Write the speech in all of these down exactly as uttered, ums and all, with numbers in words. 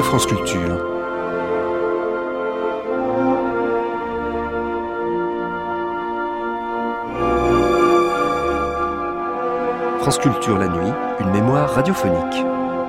France Culture. France Culture la nuit, une mémoire radiophonique.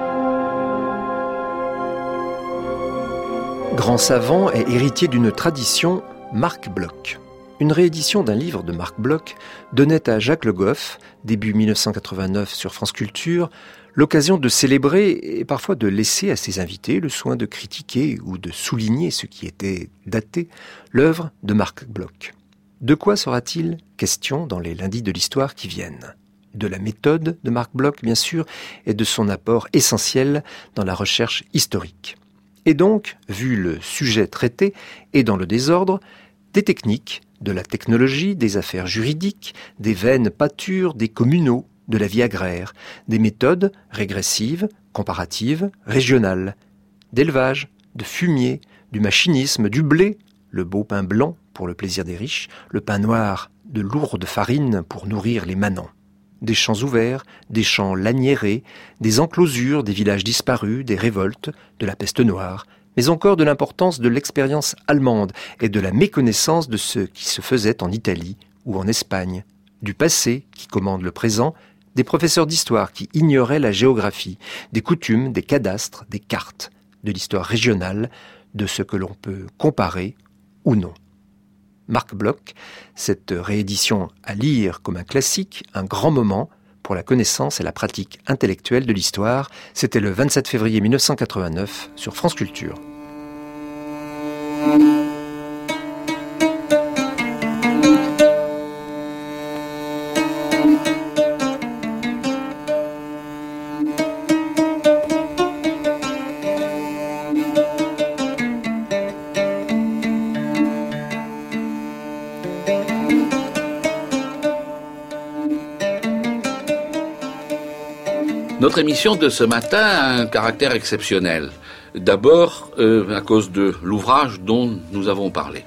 Grand savant et héritier d'une tradition, Marc Bloch. Une réédition d'un livre de Marc Bloch donnait à Jacques Le Goff, début dix-neuf cent quatre-vingt-neuf sur France Culture, l'occasion de célébrer et parfois de laisser à ses invités le soin de critiquer ou de souligner ce qui était daté, l'œuvre de Marc Bloch. De quoi sera-t-il question dans les lundis de l'histoire qui viennent ? De la méthode de Marc Bloch, bien sûr, et de son apport essentiel dans la recherche historique. Et donc, vu le sujet traité et dans le désordre, des techniques, de la technologie, des affaires juridiques, des veines pâtures, des communaux, de la vie agraire, des méthodes régressives, comparatives, régionales, d'élevage, de fumier, du machinisme, du blé, le beau pain blanc pour le plaisir des riches, le pain noir de lourde farine pour nourrir les manants. Des champs ouverts, des champs laniérés, des enclosures, des villages disparus, des révoltes, de la peste noire, mais encore de l'importance de l'expérience allemande et de la méconnaissance de ce qui se faisait en Italie ou en Espagne, du passé qui commande le présent, des professeurs d'histoire qui ignoraient la géographie, des coutumes, des cadastres, des cartes, de l'histoire régionale, de ce que l'on peut comparer ou non. Marc Bloch, cette réédition à lire comme un classique, un grand moment pour la connaissance et la pratique intellectuelle de l'histoire, c'était le vingt-sept février mille neuf cent quatre-vingt-neuf sur France Culture. Notre émission de ce matin a un caractère exceptionnel. D'abord, euh, à cause de l'ouvrage dont nous avons parlé.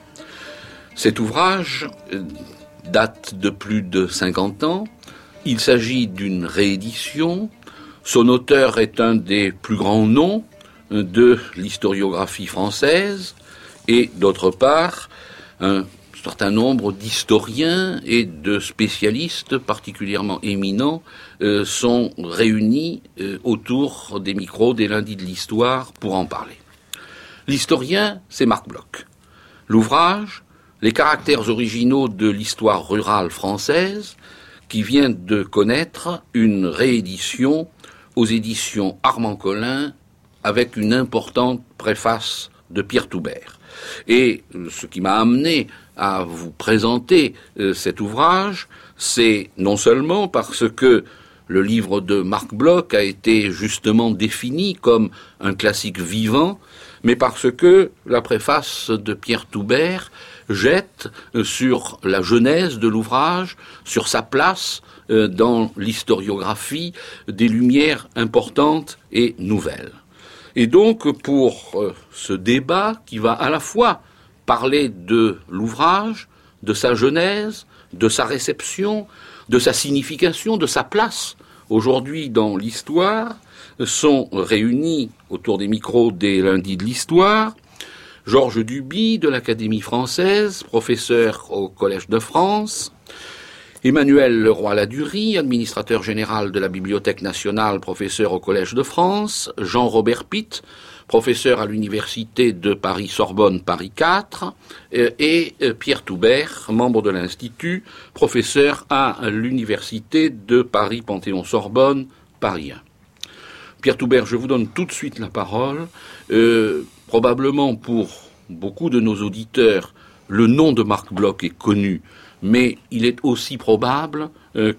Cet ouvrage euh, date de plus de cinquante ans. Il s'agit d'une réédition. Son auteur est un des plus grands noms de l'historiographie française. Et d'autre part, un certain nombre d'historiens et de spécialistes particulièrement éminents euh, sont réunis euh, autour des micros des lundis de l'histoire pour en parler. L'historien, c'est Marc Bloch. L'ouvrage, les caractères originaux de l'histoire rurale française, qui vient de connaître une réédition aux éditions Armand Collin avec une importante préface de Pierre Toubert. Et ce qui m'a amené à vous présenter euh, cet ouvrage, c'est non seulement parce que le livre de Marc Bloch a été justement défini comme un classique vivant, mais parce que la préface de Pierre Toubert jette euh, sur la genèse de l'ouvrage, sur sa place euh, dans l'historiographie, des lumières importantes et nouvelles. Et donc, pour euh, ce débat qui va à la fois parler de l'ouvrage, de sa genèse, de sa réception, de sa signification, de sa place aujourd'hui dans l'histoire, sont réunis autour des micros des lundis de l'histoire Georges Duby de l'Académie française, professeur au Collège de France, Emmanuel Leroy-Ladurie, administrateur général de la Bibliothèque nationale, professeur au Collège de France, Jean-Robert Pitt, professeur à l'Université de Paris-Sorbonne, Paris quatre, et Pierre Toubert, membre de l'Institut, professeur à l'Université de Paris-Panthéon-Sorbonne, Paris un. Pierre Toubert, je vous donne tout de suite la parole. Euh, probablement pour beaucoup de nos auditeurs, le nom de Marc Bloch est connu, mais il est aussi probable euh,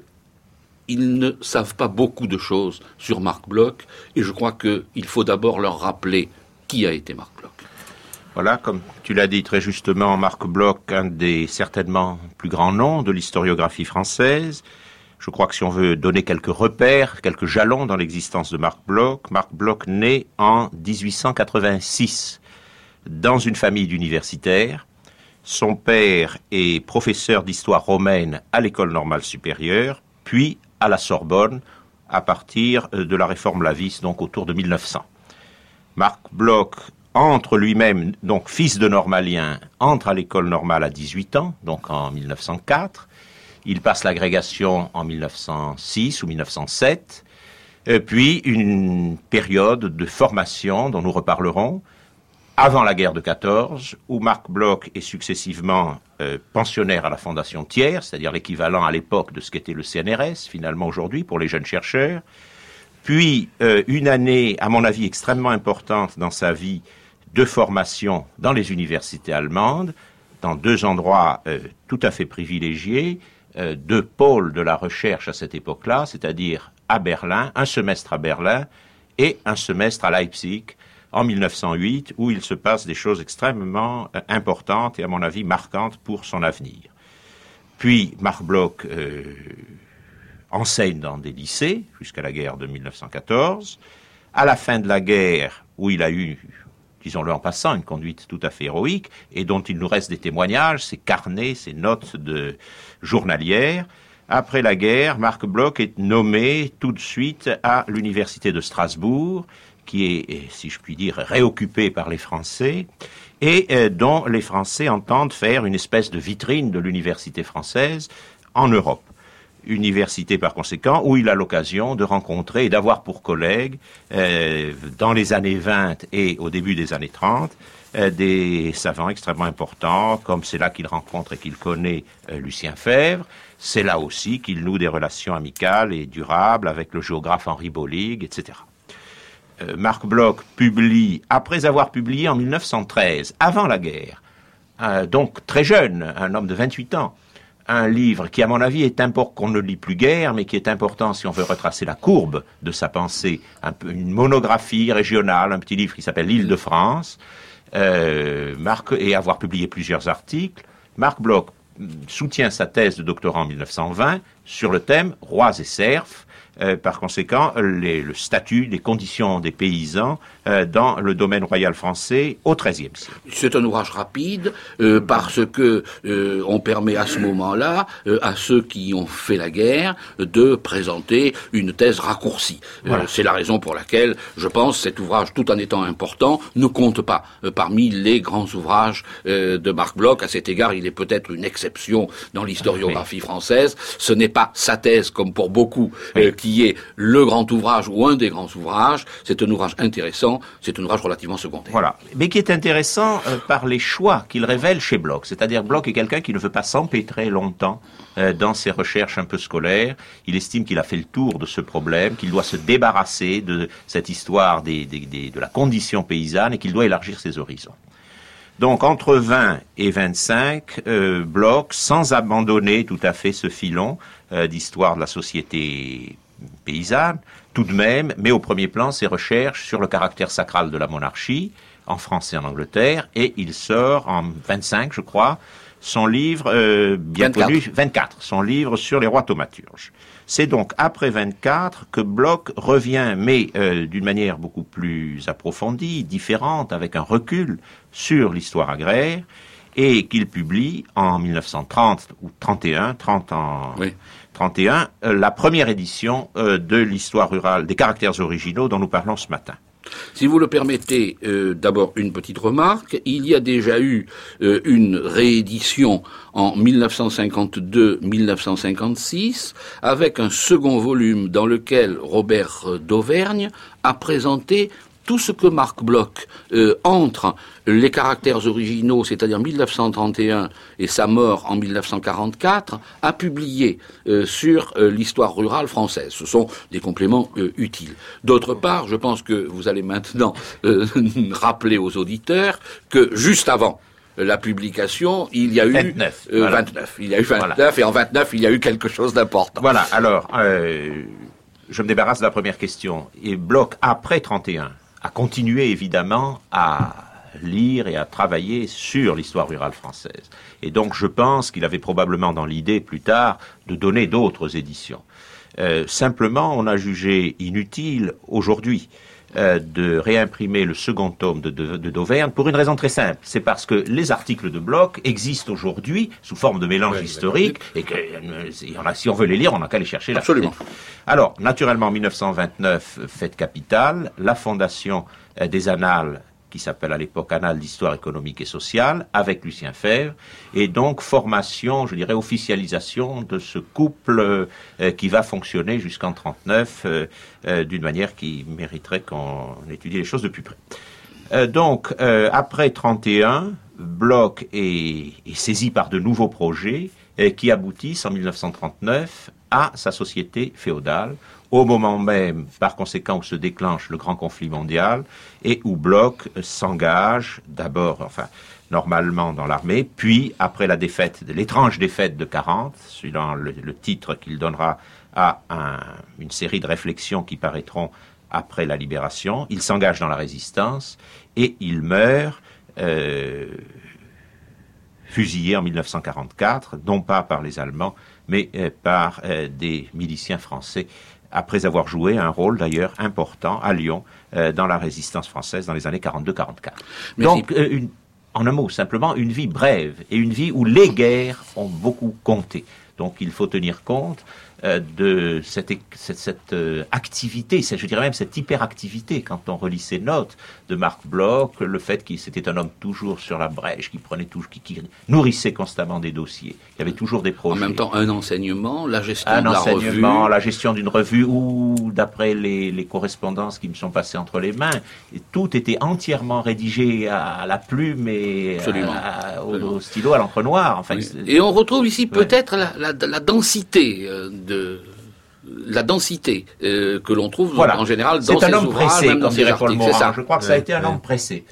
qu'ils ne savent pas beaucoup de choses sur Marc Bloch, et je crois qu'il faut d'abord leur rappeler qui a été Marc Bloch. Voilà, comme tu l'as dit très justement, Marc Bloch, un des certainement plus grands noms de l'historiographie française. Je crois que si on veut donner quelques repères, quelques jalons dans l'existence de Marc Bloch, Marc Bloch naît en dix-huit cent quatre-vingt-six dans une famille d'universitaires. Son père est professeur d'histoire romaine à l'École normale supérieure, puis à la Sorbonne, à partir de la réforme Lavis, donc autour de mille neuf cents. Marc Bloch entre lui-même, donc fils de normalien, entre à l'école normale à dix-huit ans, donc en mille neuf cent quatre. Il passe l'agrégation en mille neuf cent six ou mille neuf cent sept. Euh, puis une période de formation dont nous reparlerons, avant la guerre de quatorze, où Marc Bloch est successivement euh, pensionnaire à la Fondation Thiers, c'est-à-dire l'équivalent à l'époque de ce qu'était le C N R S, finalement aujourd'hui, pour les jeunes chercheurs. Puis euh, une année, à mon avis, extrêmement importante dans sa vie, de formation dans les universités allemandes, dans deux endroits euh, tout à fait privilégiés, euh, deux pôles de la recherche à cette époque-là, c'est-à-dire à Berlin, un semestre à Berlin et un semestre à Leipzig, en mille neuf cent huit, où il se passe des choses extrêmement euh, importantes et, à mon avis, marquantes pour son avenir. Puis, Marc Bloch euh, enseigne dans des lycées jusqu'à la guerre de mille neuf cent quatorze. À la fin de la guerre, où il a eu, disons-le en passant, une conduite tout à fait héroïque, et dont il nous reste des témoignages, ses carnets, ses notes de journalières. Après la guerre, Marc Bloch est nommé tout de suite à l'université de Strasbourg, qui est, si je puis dire, réoccupée par les Français, et euh, dont les Français entendent faire une espèce de vitrine de l'université française en Europe. Université, par conséquent, où il a l'occasion de rencontrer et d'avoir pour collègues, euh, dans les années vingt et au début des années trente, euh, des savants extrêmement importants, comme c'est là qu'il rencontre et qu'il connaît euh, Lucien Febvre. C'est là aussi qu'il noue des relations amicales et durables avec le géographe Henri Bollig, et cetera. Euh, Marc Bloch publie, après avoir publié en mille neuf cent treize, avant la guerre, euh, donc très jeune, un homme de vingt-huit ans, un livre qui, à mon avis, est important, qu'on ne lit plus guère, mais qui est important si on veut retracer la courbe de sa pensée, un peu, une monographie régionale, un petit livre qui s'appelle L'Île-de-France, euh, Marc, et avoir publié plusieurs articles. Marc Bloch soutient sa thèse de doctorat en mille neuf cent vingt sur le thème « Rois et serfs ». Euh, par conséquent, les, le statut, les conditions des paysans euh, dans le domaine royal français au treizième siècle. C'est un ouvrage rapide euh, parce que euh, on permet à ce moment-là euh, à ceux qui ont fait la guerre de présenter une thèse raccourcie. Voilà. Euh, c'est la raison pour laquelle, je pense, cet ouvrage, tout en étant important, ne compte pas euh, parmi les grands ouvrages euh, de Marc Bloch. À cet égard, il est peut-être une exception dans l'historiographie oui. française. Ce n'est pas sa thèse, comme pour beaucoup, oui. euh, qui est le grand ouvrage ou un des grands ouvrages. C'est un ouvrage intéressant, c'est un ouvrage relativement secondaire. Voilà, mais qui est intéressant euh, par les choix qu'il révèle chez Bloch. C'est-à-dire Bloch est quelqu'un qui ne veut pas s'empêtrer longtemps euh, dans ses recherches un peu scolaires. Il estime qu'il a fait le tour de ce problème, qu'il doit se débarrasser de cette histoire des, des, des, de la condition paysanne et qu'il doit élargir ses horizons. Donc, entre vingt et vingt-cinq, euh, Bloch, sans abandonner tout à fait ce filon euh, d'histoire de la société paysanne, tout de même, met au premier plan ses recherches sur le caractère sacral de la monarchie, en France et en Angleterre, et il sort en vingt-cinq, je crois, son livre euh, bien vingt-quatre. connu, vingt-quatre, son livre sur les rois thaumaturges. C'est donc après vingt-quatre que Bloch revient, mais euh, d'une manière beaucoup plus approfondie, différente, avec un recul sur l'histoire agraire, et qu'il publie en mille neuf cent trente ou trente et un, trente ans, oui. trente et un, euh, la première édition euh, de l'histoire rurale, des caractères originaux dont nous parlons ce matin. Si vous le permettez, euh, d'abord une petite remarque. Il y a déjà eu euh, une réédition en mille neuf cent cinquante-deux mille neuf cent cinquante-six avec un second volume dans lequel Robert d'Auvergne a présenté tout ce que Marc Bloch, euh, entre les caractères originaux, c'est-à-dire mille neuf cent trente et un et sa mort en mille neuf cent quarante-quatre, a publié euh, sur euh, l'histoire rurale française. Ce sont des compléments euh, utiles. D'autre part, je pense que vous allez maintenant euh, rappeler aux auditeurs que juste avant la publication, il y a eu vingt-neuf. Euh, voilà. vingt-neuf. Il y a eu vingt-neuf voilà. Et en vingt-neuf, il y a eu quelque chose d'important. Voilà. Alors, euh, je me débarrasse de la première question. Et Bloch, après trente et un, a continué évidemment à lire et à travailler sur l'histoire rurale française. Et donc je pense qu'il avait probablement dans l'idée plus tard de donner d'autres éditions. Euh, simplement, on a jugé inutile aujourd'hui euh, de réimprimer le second tome de, de, de d'Auvergne pour une raison très simple. C'est parce que les articles de Bloch existent aujourd'hui sous forme de mélange oui, historique et que euh, on a, si on veut les lire, on n'a qu'à les chercher là. Absolument. Alors, naturellement, en mille neuf cent vingt-neuf, fête capitale, la fondation euh, des Annales, qui s'appelle à l'époque Annales d'histoire économique et sociale, avec Lucien Febvre, et donc formation, je dirais officialisation de ce couple euh, qui va fonctionner jusqu'en trente-neuf euh, euh, d'une manière qui mériterait qu'on étudie les choses de plus près. Euh, donc, euh, après trente et un, Bloch est, est saisi par de nouveaux projets euh, qui aboutissent en mille neuf cent trente-neuf à sa société féodale, au moment même, par conséquent, où se déclenche le grand conflit mondial et où Bloch s'engage d'abord, enfin, normalement dans l'armée, puis après la défaite, l'étrange défaite de quarante, suivant le, le titre qu'il donnera à un, une série de réflexions qui paraîtront après la libération, il s'engage dans la résistance et il meurt euh, fusillé en mille neuf cent quarante-quatre, non pas par les Allemands, mais euh, par euh, des miliciens français, après avoir joué un rôle d'ailleurs important à Lyon euh, dans la résistance française dans les années quarante-deux quarante-quatre. Donc, euh, une, en un mot, simplement, une vie brève et une vie où les guerres ont beaucoup compté. Donc, il faut tenir compte euh, de cette, cette, cette euh, activité, je dirais même cette hyperactivité, quand on relit ses notes de Marc Bloch, le fait qu'il c'était un homme toujours sur la brèche, qui prenait toujours, qui, qui nourrissait constamment des dossiers, il y avait toujours des projets. En même temps, un enseignement, la gestion un de la revue. Un enseignement, la gestion d'une revue, où, d'après les, les correspondances qui me sont passées entre les mains, tout était entièrement rédigé à, à la plume et à, à, au, au stylo, à l'encre noire. Enfin, oui. Et on retrouve ici ouais. peut-être la, la, la densité de la densité euh, que l'on trouve voilà. en général dans ces ouvrages, pressé, même dans ces articles. C'est ça. Je crois que ouais. ça a été un homme pressé.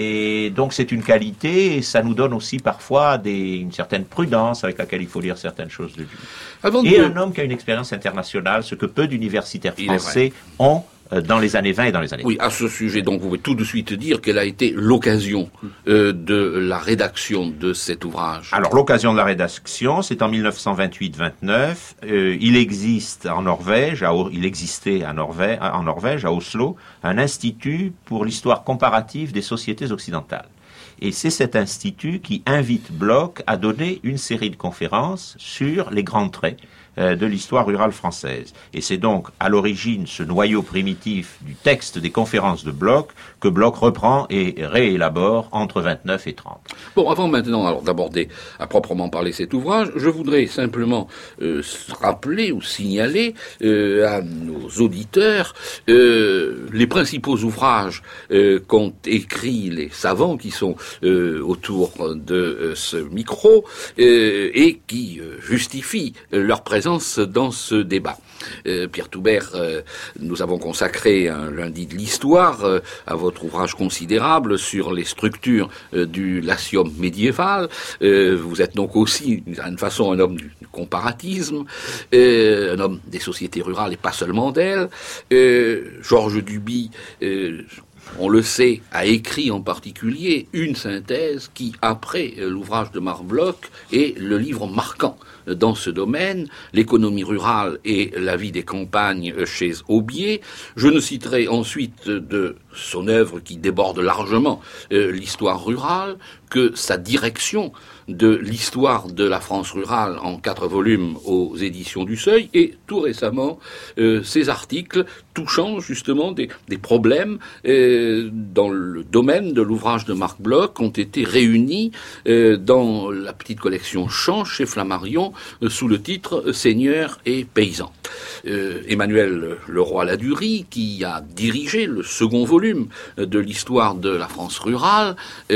Et donc c'est une qualité, et ça nous donne aussi parfois des, une certaine prudence avec laquelle il faut lire certaines choses de lui. Avant et de... un homme qui a une expérience internationale, ce que peu d'universitaires français ont dans les années vingt et dans les années Oui, à ce sujet, donc, vous pouvez tout de suite dire quelle a été l'occasion euh, de la rédaction de cet ouvrage. Alors, l'occasion de la rédaction, c'est en mille neuf cent vingt-huit vingt-neuf. Euh, il existe en Norvège, à, il existait à Norvège, en Norvège, à Oslo, un institut pour l'histoire comparative des sociétés occidentales. Et c'est cet institut qui invite Bloch à donner une série de conférences sur les grands traits de l'histoire rurale française. Et c'est donc à l'origine ce noyau primitif du texte des conférences de Bloch que Bloch reprend et réélabore entre vingt-neuf et trente. Bon, avant maintenant alors d'aborder à proprement parler cet ouvrage, je voudrais simplement euh, rappeler ou signaler euh, à nos auditeurs euh, les principaux ouvrages euh, qu'ont écrits les savants qui sont euh, autour de euh, ce micro euh, et qui euh, justifient euh, leur présence dans ce débat. Euh, Pierre Toubert, euh, nous avons consacré un lundi de l'histoire euh, à votre ouvrage considérable sur les structures euh, du Latium médiéval. Euh, vous êtes donc aussi, d'une certaine façon, un homme du, du comparatisme, euh, un homme des sociétés rurales et pas seulement d'elles. Euh, Georges Duby, euh, on le sait, a écrit en particulier une synthèse qui, après l'ouvrage de Marc Bloch, est le livre marquant dans ce domaine, l'économie rurale et la vie des campagnes chez Aubier. Je ne citerai ensuite de son œuvre qui déborde largement euh, l'histoire rurale que sa direction de l'histoire de la France rurale en quatre volumes aux éditions du Seuil et tout récemment euh, ses articles touchant justement des, des problèmes euh, dans le domaine de l'ouvrage de Marc Bloch ont été réunis euh, dans la petite collection Champs chez Flammarion euh, sous le titre Seigneurs et paysans. Euh, Emmanuel Leroy-Ladurie, qui a dirigé le second volume de l'histoire de la France rurale,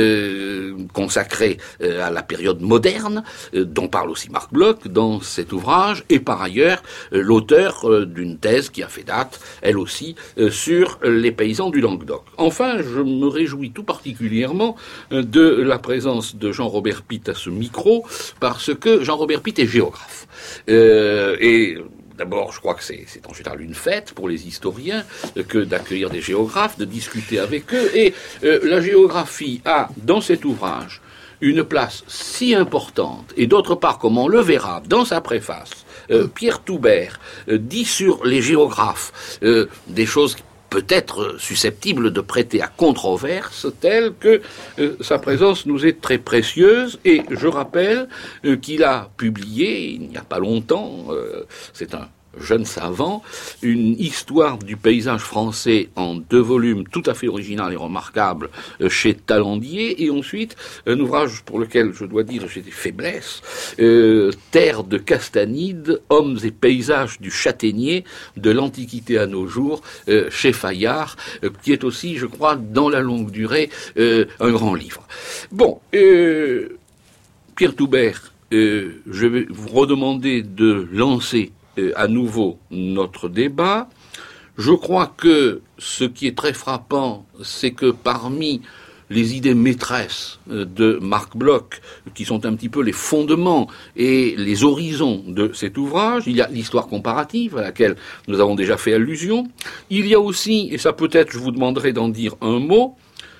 euh, consacré euh, à la période moderne, euh, dont parle aussi Marc Bloch dans cet ouvrage, et par ailleurs euh, l'auteur euh, d'une thèse qui a fait date, elle aussi, euh, sur les paysans du Languedoc. Enfin, je me réjouis tout particulièrement euh, de la présence de Jean-Robert Pitt à ce micro, parce que Jean-Robert Pitt est géographe. Euh, et D'abord, je crois que c'est, c'est en général une fête pour les historiens euh, que d'accueillir des géographes, de discuter avec eux. Et euh, la géographie a, dans cet ouvrage, une place si importante. Et d'autre part, comme on le verra dans sa préface, euh, Pierre Toubert euh, dit sur les géographes euh, des choses peut être susceptible de prêter à controverse, telle que euh, sa présence nous est très précieuse. Et je rappelle euh, qu'il a publié, il n'y a pas longtemps, euh, c'est un jeune savant, une histoire du paysage français en deux volumes tout à fait original et remarquable euh, chez Talandier, et ensuite un ouvrage pour lequel je dois dire j'ai des faiblesses, euh, Terre de Castanide, hommes et paysages du Châtaignier de l'Antiquité à nos jours, euh, chez Fayard, euh, qui est aussi, je crois, dans la longue durée, euh, un grand livre. Bon, euh, Pierre Toubert, euh, je vais vous redemander de lancer à nouveau notre débat. Je crois que ce qui est très frappant, c'est que parmi les idées maîtresses de Marc Bloch, qui sont un petit peu les fondements et les horizons de cet ouvrage, il y a l'histoire comparative à laquelle nous avons déjà fait allusion. Il y a aussi, et ça peut-être je vous demanderai d'en dire un mot,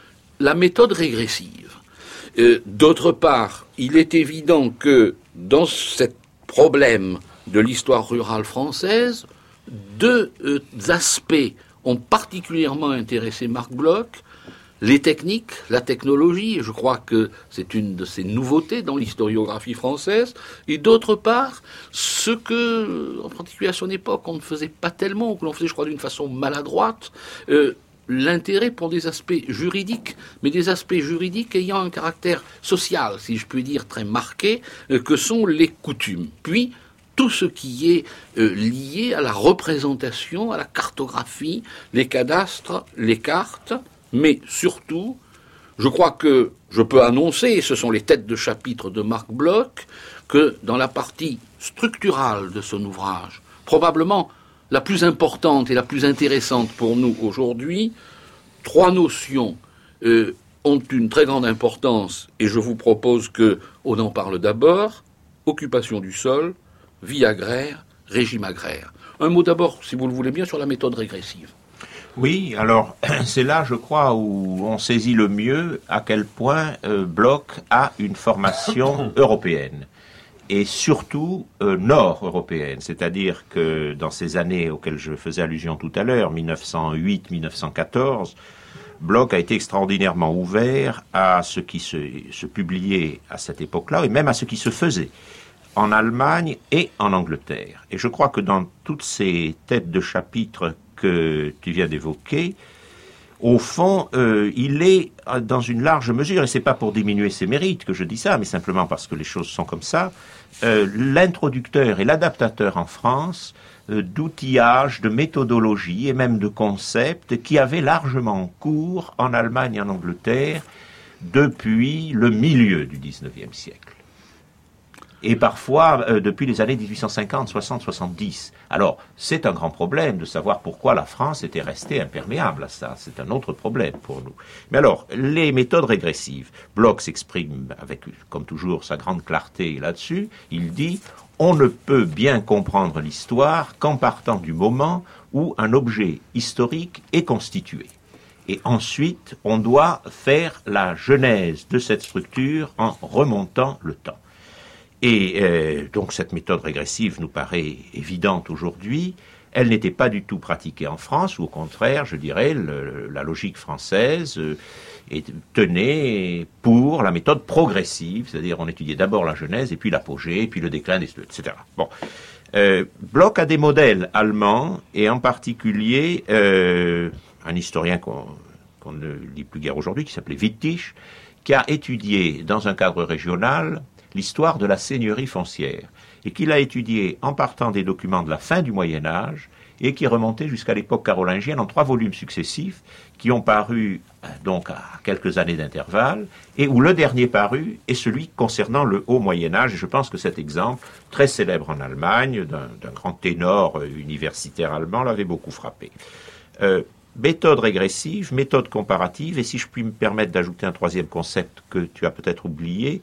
la méthode régressive. Euh, d'autre part, il est évident que dans ce problème de l'histoire rurale française, deux euh, aspects ont particulièrement intéressé Marc Bloch, les techniques, la technologie, et je crois que c'est une de ces nouveautés dans l'historiographie française, et d'autre part, ce que, en particulier à son époque, on ne faisait pas tellement, ou que l'on faisait, je crois, d'une façon maladroite, euh, l'intérêt pour des aspects juridiques, mais des aspects juridiques ayant un caractère social, si je puis dire, très marqué, euh, que sont les coutumes. Puis, tout ce qui est euh, lié à la représentation, à la cartographie, les cadastres, les cartes, mais surtout, je crois que je peux annoncer, et ce sont les têtes de chapitre de Marc Bloch, que dans la partie structurale de son ouvrage, probablement la plus importante et la plus intéressante pour nous aujourd'hui, trois notions euh, ont une très grande importance, et je vous propose qu'on en parle d'abord: occupation du sol, vie agraire, régime agraire. Un mot d'abord, si vous le voulez bien, sur la méthode régressive. Oui, alors c'est là, je crois, où on saisit le mieux à quel point euh, Bloch a une formation européenne, et surtout euh, nord-européenne, c'est-à-dire que dans ces années auxquelles je faisais allusion tout à l'heure, mille neuf cent huit à mille neuf cent quatorze, Bloch a été extraordinairement ouvert à ce qui se, se publiait à cette époque-là, et même à ce qui se faisait en Allemagne et en Angleterre. Et je crois que dans toutes ces têtes de chapitre que tu viens d'évoquer, au fond, euh, il est dans une large mesure, et c'est pas pour diminuer ses mérites que je dis ça, mais simplement parce que les choses sont comme ça, euh, l'introducteur et l'adaptateur en France euh, d'outillage, de méthodologie et même de concepts qui avaient largement cours en Allemagne et en Angleterre depuis le milieu du dix-neuvième siècle. Et parfois euh, depuis les années dix-huit cent cinquante, soixante, soixante-dix. Alors, c'est un grand problème de savoir pourquoi la France était restée imperméable à ça. C'est un autre problème pour nous. Mais alors, les méthodes régressives. Bloch s'exprime avec, comme toujours, sa grande clarté là-dessus. Il dit « On ne peut bien comprendre l'histoire qu'en partant du moment où un objet historique est constitué. Et ensuite, on doit faire la genèse de cette structure en remontant le temps. » Et euh, donc cette méthode régressive nous paraît évidente aujourd'hui. Elle n'était pas du tout pratiquée en France, ou au contraire, je dirais, le, la logique française euh, tenait pour la méthode progressive, c'est-à-dire on étudiait d'abord la genèse, et puis l'apogée, et puis le déclin, et cetera. Bon. Euh, Bloch a des modèles allemands, et en particulier euh, un historien qu'on, qu'on ne lit plus guère aujourd'hui, qui s'appelait Wittich, qui a étudié dans un cadre régional l'histoire de la seigneurie foncière, et qu'il a étudié en partant des documents de la fin du Moyen-Âge, et qui remontait jusqu'à l'époque carolingienne en trois volumes successifs, qui ont paru donc à quelques années d'intervalle, et où le dernier paru est celui concernant le haut Moyen-Âge. Et je pense que cet exemple, très célèbre en Allemagne, d'un, d'un grand ténor universitaire allemand, l'avait beaucoup frappé. Euh, méthode régressive, méthode comparative, et si je puis me permettre d'ajouter un troisième concept que tu as peut-être oublié,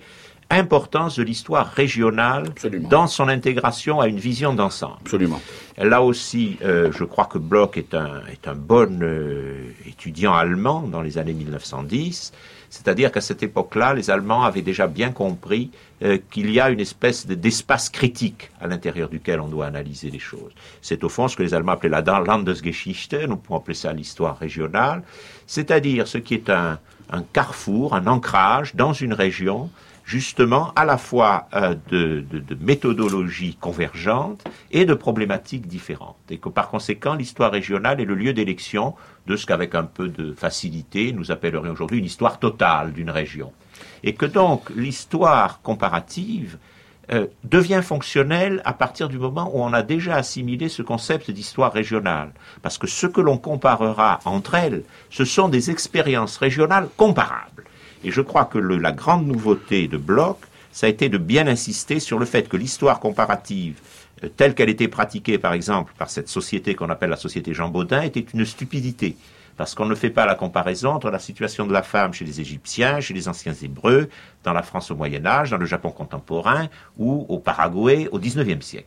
importance de l'histoire régionale Absolument. Dans son intégration à une vision d'ensemble. Absolument. Là aussi, euh, je crois que Bloch est un, est un bon euh, étudiant allemand dans les années mille neuf cent dix, c'est-à-dire qu'à cette époque-là, les Allemands avaient déjà bien compris euh, qu'il y a une espèce de, d'espace critique à l'intérieur duquel on doit analyser les choses. C'est au fond ce que les Allemands appelaient la Landesgeschichte, nous pouvons appeler ça l'histoire régionale, c'est-à-dire ce qui est un, un carrefour, un ancrage dans une région, justement à la fois euh, de, de, de méthodologies convergentes et de problématiques différentes. Et que par conséquent, l'histoire régionale est le lieu d'élection de ce qu'avec un peu de facilité, nous appellerions aujourd'hui une histoire totale d'une région. Et que donc l'histoire comparative euh, devient fonctionnelle à partir du moment où on a déjà assimilé ce concept d'histoire régionale. Parce que ce que l'on comparera entre elles, ce sont des expériences régionales comparables. Et je crois que le, la grande nouveauté de Bloch, ça a été de bien insister sur le fait que l'histoire comparative, euh, telle qu'elle était pratiquée par exemple par cette société qu'on appelle la société Jean Baudin, était une stupidité. Parce qu'on ne fait pas la comparaison entre la situation de la femme chez les Égyptiens, chez les anciens Hébreux, dans la France au Moyen-Âge, dans le Japon contemporain, ou au Paraguay au dix-neuvième siècle.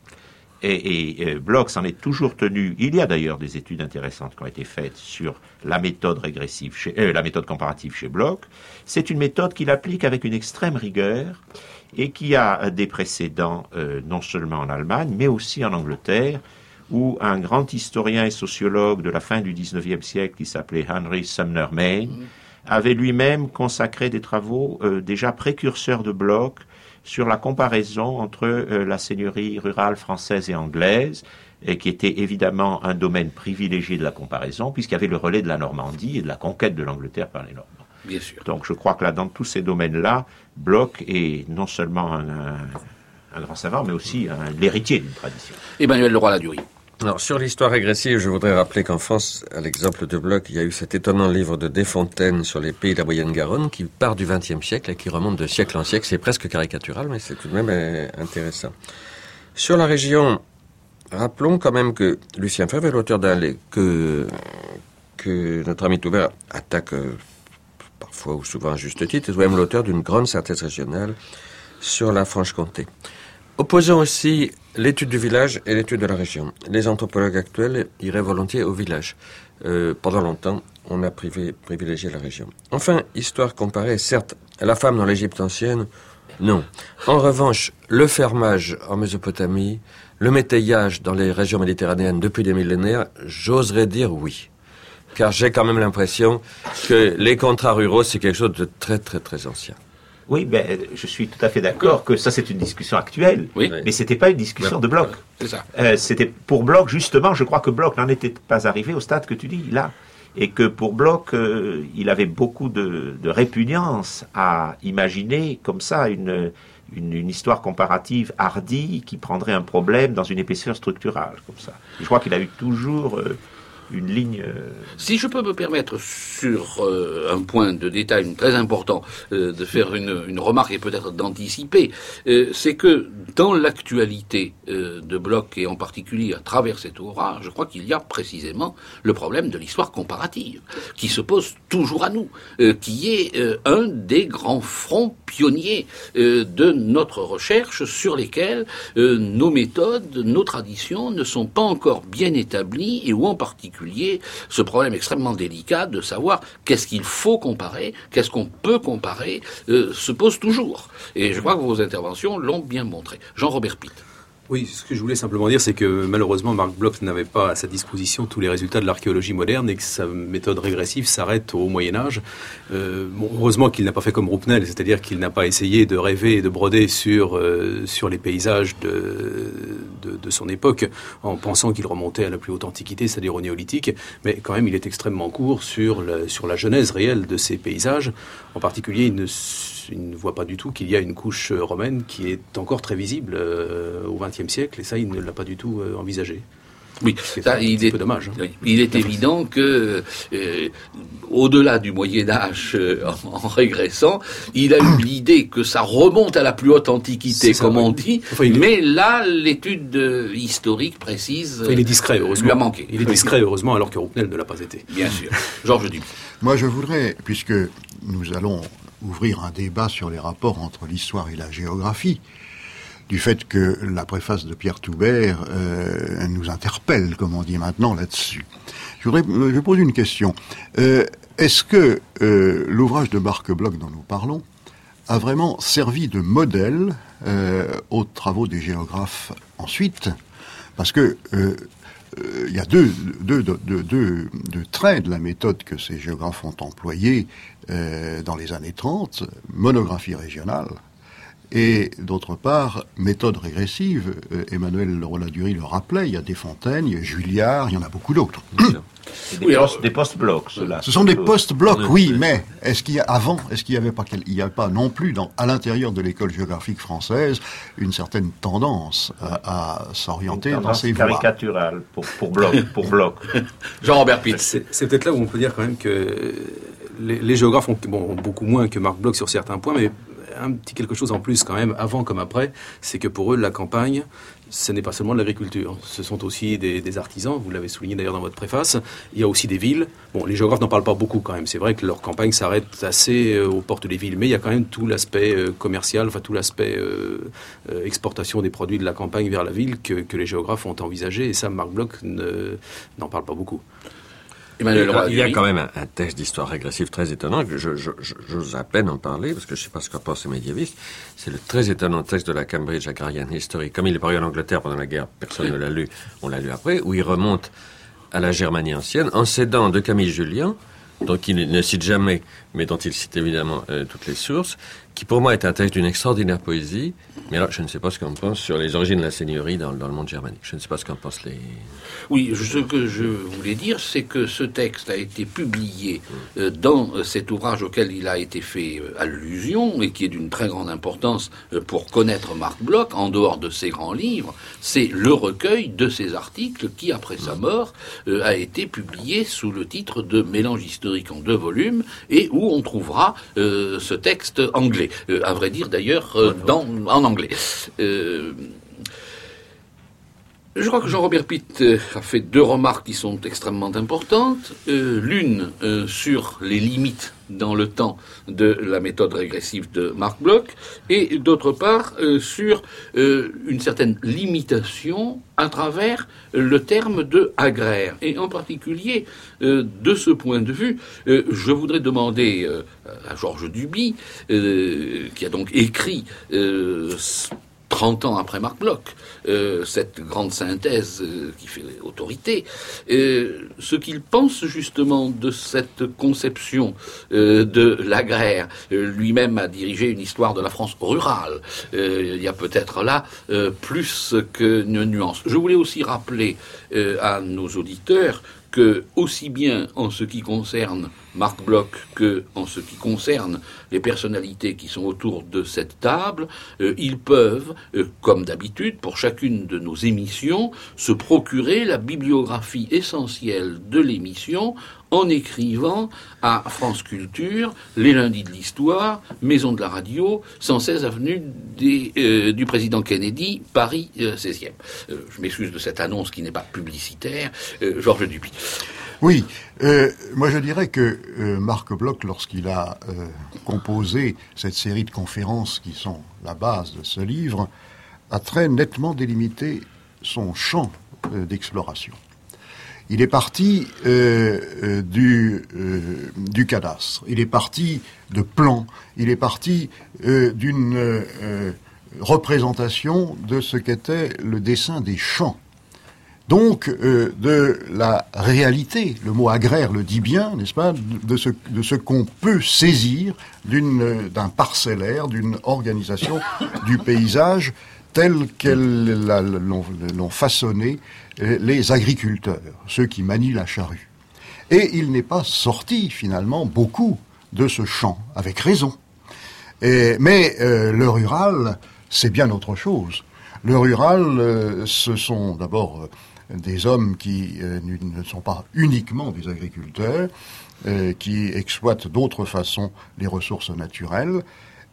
Et, et Bloch s'en est toujours tenu. Il y a d'ailleurs des études intéressantes qui ont été faites sur la méthode régressive, chez, euh, la méthode comparative chez Bloch. C'est une méthode qu'il applique avec une extrême rigueur et qui a des précédents euh, non seulement en Allemagne, mais aussi en Angleterre, où un grand historien et sociologue de la fin du dix-neuvième siècle, qui s'appelait Henry Sumner Maine, avait lui-même consacré des travaux euh, déjà précurseurs de Bloch sur la comparaison entre euh, la seigneurie rurale française et anglaise, et qui était évidemment un domaine privilégié de la comparaison, puisqu'il y avait le relais de la Normandie et de la conquête de l'Angleterre par les Normands. Bien sûr. Donc je crois que là, dans tous ces domaines-là, Bloch est non seulement un, un, un grand savant, mais aussi un, l'héritier d'une tradition. Emmanuel Leroy-Ladurie. Alors, sur l'histoire régressive, je voudrais rappeler qu'en France, à l'exemple de Bloch, il y a eu cet étonnant livre de Desfontaines sur les pays de la Moyenne-Garonne qui part du vingtième siècle et qui remonte de siècle en siècle. C'est presque caricatural, mais c'est tout de même euh, intéressant. Sur la région, rappelons quand même que Lucien Febvre est l'auteur d'un livre que, que notre ami Toubert attaque euh, parfois ou souvent à juste titre, est même l'auteur d'une grande synthèse régionale sur la Franche-Comté. Opposons aussi l'étude du village et l'étude de la région. Les anthropologues actuels iraient volontiers au village. Euh, pendant longtemps, on a privé, privilégié la région. Enfin, histoire comparée, certes, la femme dans l'Égypte ancienne, non. En revanche, le fermage en Mésopotamie, le métayage dans les régions méditerranéennes depuis des millénaires, j'oserais dire oui. Car j'ai quand même l'impression que les contrats ruraux, c'est quelque chose de très très très ancien. Oui, ben, je suis tout à fait d'accord que ça, c'est une discussion actuelle, oui. Mais c'était pas une discussion de Bloch. C'est ça. Euh, c'était pour Bloch, justement, je crois que Bloch n'en était pas arrivé au stade que tu dis, là. Et que pour Bloch, euh, il avait beaucoup de, de répugnance à imaginer comme ça une, une, une histoire comparative hardie qui prendrait un problème dans une épaisseur structurale, comme ça. Je crois qu'il a eu toujours... Euh, une ligne... Euh... Si je peux me permettre, sur euh, un point de détail très important, euh, de faire une, une remarque et peut-être d'anticiper, euh, c'est que dans l'actualité euh, de Bloch, et en particulier à travers cet ouvrage, je crois qu'il y a précisément le problème de l'histoire comparative, qui se pose toujours à nous, euh, qui est euh, un des grands fronts pionniers euh, de notre recherche sur lesquels euh, nos méthodes, nos traditions ne sont pas encore bien établies et où en particulier ce problème extrêmement délicat de savoir qu'est-ce qu'il faut comparer, qu'est-ce qu'on peut comparer, euh, se pose toujours. Et je crois que vos interventions l'ont bien montré. Jean-Robert Pitt. Oui, ce que je voulais simplement dire, c'est que malheureusement, Marc Bloch n'avait pas à sa disposition tous les résultats de l'archéologie moderne et que sa méthode régressive s'arrête au Moyen-Âge. Euh, bon, heureusement qu'il n'a pas fait comme Roupnel, c'est-à-dire qu'il n'a pas essayé de rêver et de broder sur, euh, sur les paysages de, de, de son époque en pensant qu'il remontait à la plus haute antiquité, c'est-à-dire au néolithique. Mais quand même, il est extrêmement court sur la, sur la genèse réelle de ces paysages. En particulier, il ne... il ne voit pas du tout qu'il y a une couche romaine qui est encore très visible euh, au vingtième siècle, et ça, il ne l'a pas du tout euh, envisagé. Oui, ça, il, est, dommage, hein. il est évident que, euh, au-delà du Moyen-Âge, euh, en, en régressant, il a eu l'idée que ça remonte à la plus haute antiquité, ça, comme on dit, enfin, mais est... là, l'étude euh, historique précise enfin, il est discret, heureusement. lui a manqué. Il est discret, heureusement, alors que Roupnel ne l'a pas été. Bien sûr. Georges Duby. Moi, je voudrais, puisque nous allons ouvrir un débat sur les rapports entre l'histoire et la géographie, du fait que la préface de Pierre Toubert euh, nous interpelle, comme on dit maintenant, là-dessus. Je voudrais, je pose une question. Euh, est-ce que euh, l'ouvrage de Marc Bloch dont nous parlons a vraiment servi de modèle euh, aux travaux des géographes ensuite? Parce que euh, euh, il y a deux, deux, deux, deux, deux, deux traits de la méthode que ces géographes ont employée euh, dans les années trente, monographie régionale, et d'autre part, méthode régressive. Euh, Emmanuel Leroy-Ladurie le rappelait, il y a Desfontaines, il y a Julliard, il y en a beaucoup d'autres. Des, oui, post, des post-blocs, ceux-là. Ce sont des post-blocs, oui, mais est-ce qu'il y a avant, est-ce qu'il n'y avait pas, il y avait pas non plus dans, à l'intérieur de l'école géographique française une certaine tendance à, à s'orienter dans ces voies caricaturale pour pour Bloch, pour Bloch. Jean-Robert Pitz. C'est, c'est peut-être là où on peut dire quand même que les, les géographes ont, bon, beaucoup moins que Marc Bloch sur certains points, mais un petit quelque chose en plus quand même, avant comme après, c'est que pour eux, la campagne, ce n'est pas seulement de l'agriculture. Ce sont aussi des, des artisans, vous l'avez souligné d'ailleurs dans votre préface. Il y a aussi des villes. Bon, les géographes n'en parlent pas beaucoup quand même. C'est vrai que leur campagne s'arrête assez euh, aux portes des villes. Mais il y a quand même tout l'aspect euh, commercial, enfin tout l'aspect euh, euh, exportation des produits de la campagne vers la ville que, que les géographes ont envisagé. Et ça, Marc Bloch ne, n'en parle pas beaucoup. Il y a quand même un, un texte d'histoire régressive très étonnant que je, je, je, j'ose à peine en parler parce que je ne sais pas ce qu'en pensent les médiévistes. C'est le très étonnant texte de la Cambridge Agrarian History. Comme il est paru en Angleterre pendant la guerre, personne ne l'a lu, on l'a lu après, où il remonte à la Germanie ancienne en s'aidant de Camille Julien, donc il ne cite jamais, mais dont il cite évidemment euh, toutes les sources, qui pour moi est un texte d'une extraordinaire poésie. Mais alors, je ne sais pas ce qu'on pense sur les origines de la seigneurie dans, dans le monde germanique. Je ne sais pas ce qu'en pensent les... Oui, ce que je voulais dire, c'est que ce texte a été publié euh, dans cet ouvrage auquel il a été fait euh, allusion, et qui est d'une très grande importance euh, pour connaître Marc Bloch, en dehors de ses grands livres. C'est le recueil de ses articles qui, après sa mort, euh, a été publié sous le titre de Mélange historique en deux volumes, et où on trouvera euh, ce texte anglais. Euh, à vrai dire, d'ailleurs, euh, dans, en anglais. Euh, je crois que Jean-Robert Pitt euh, a fait deux remarques qui sont extrêmement importantes. Euh, l'une euh, sur les limites dans le temps de la méthode régressive de Marc Bloch, et d'autre part euh, sur euh, une certaine limitation à travers le terme de agraire. Et en particulier, euh, de ce point de vue, euh, je voudrais demander euh, à Georges Duby, euh, qui a donc écrit euh, trente ans après Marc Bloch, euh, cette grande synthèse euh, qui fait autorité, euh, ce qu'il pense justement de cette conception euh, de l'agraire. Euh, lui-même a dirigé une histoire de la France rurale. Euh, il y a peut-être là euh, plus qu'une nuance. Je voulais aussi rappeler euh, à nos auditeurs que, aussi bien en ce qui concerne Marc Bloch que en ce qui concerne les personnalités qui sont autour de cette table, euh, ils peuvent, euh, comme d'habitude, pour chacune de nos émissions, se procurer la bibliographie essentielle de l'émission en écrivant à France Culture, les lundis de l'histoire, Maison de la Radio, cent seize avenue des, euh, du président Kennedy, Paris euh, seizième. Euh, je m'excuse de cette annonce qui n'est pas publicitaire. Euh, Georges Duby. Oui, euh, moi je dirais que euh, Marc Bloch, lorsqu'il a euh, composé cette série de conférences qui sont la base de ce livre, a très nettement délimité son champ euh, d'exploration. Il est parti euh, euh, du, euh, du cadastre, il est parti de plans, il est parti euh, d'une euh, représentation de ce qu'était le dessin des champs. Donc, euh, de la réalité, le mot agraire le dit bien, n'est-ce pas, de ce, de ce qu'on peut saisir d'une, d'un parcellaire, d'une organisation du paysage tel qu'elle l'a, l'ont, l'ont façonné les agriculteurs, ceux qui manient la charrue. Et il n'est pas sorti, finalement, beaucoup de ce champ, avec raison. Et, mais euh, le rural, c'est bien autre chose. Le rural, euh, ce sont d'abord euh, des hommes qui euh, ne sont pas uniquement des agriculteurs, euh, qui exploitent d'autres façons les ressources naturelles,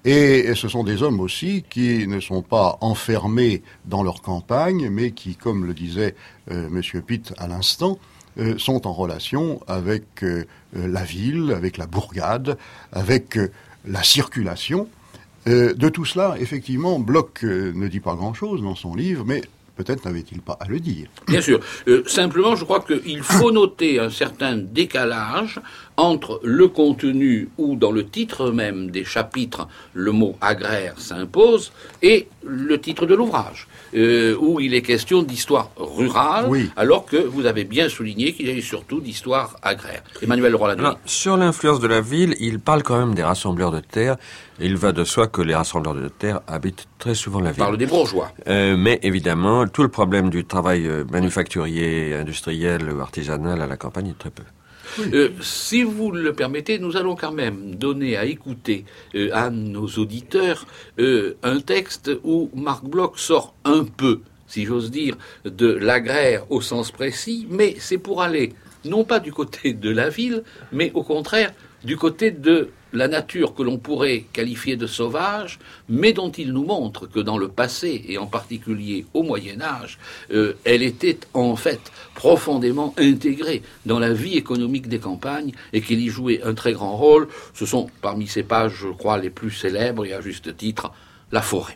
et ce sont des hommes aussi qui ne sont pas enfermés dans leur campagne, mais qui, comme le disait euh, Monsieur Pitt à l'instant, euh, sont en relation avec euh, la ville, avec la bourgade, avec la circulation. Euh, de tout cela, effectivement, Bloch euh, ne dit pas grand-chose dans son livre, mais peut-être n'avait-il pas à le dire. Bien sûr. Euh, simplement, je crois qu'il faut noter un certain décalage entre le contenu où, dans le titre même des chapitres, le mot agraire s'impose, et le titre de l'ouvrage, euh, où il est question d'histoire rurale, oui. alors que vous avez bien souligné qu'il y a surtout d'histoire agraire. Emmanuel Roland. Sur l'influence de la ville, il parle quand même des rassembleurs de terre. Il va de soi que les rassembleurs de terre habitent très souvent la ville. Il parle des bourgeois. Euh, mais évidemment, tout le problème du travail euh, manufacturier, industriel ou artisanal à la campagne est très peu. Oui. Euh, si vous le permettez, nous allons quand même donner à écouter euh, à nos auditeurs euh, un texte où Marc Bloch sort un peu, si j'ose dire, de l'agraire au sens précis, mais c'est pour aller non pas du côté de la ville, mais au contraire du côté de la nature que l'on pourrait qualifier de sauvage, mais dont il nous montre que dans le passé, et en particulier au Moyen-Âge, euh, elle était en fait profondément intégrée dans la vie économique des campagnes et qu'elle y jouait un très grand rôle. Ce sont parmi ces pages, je crois, les plus célèbres, et à juste titre, la forêt.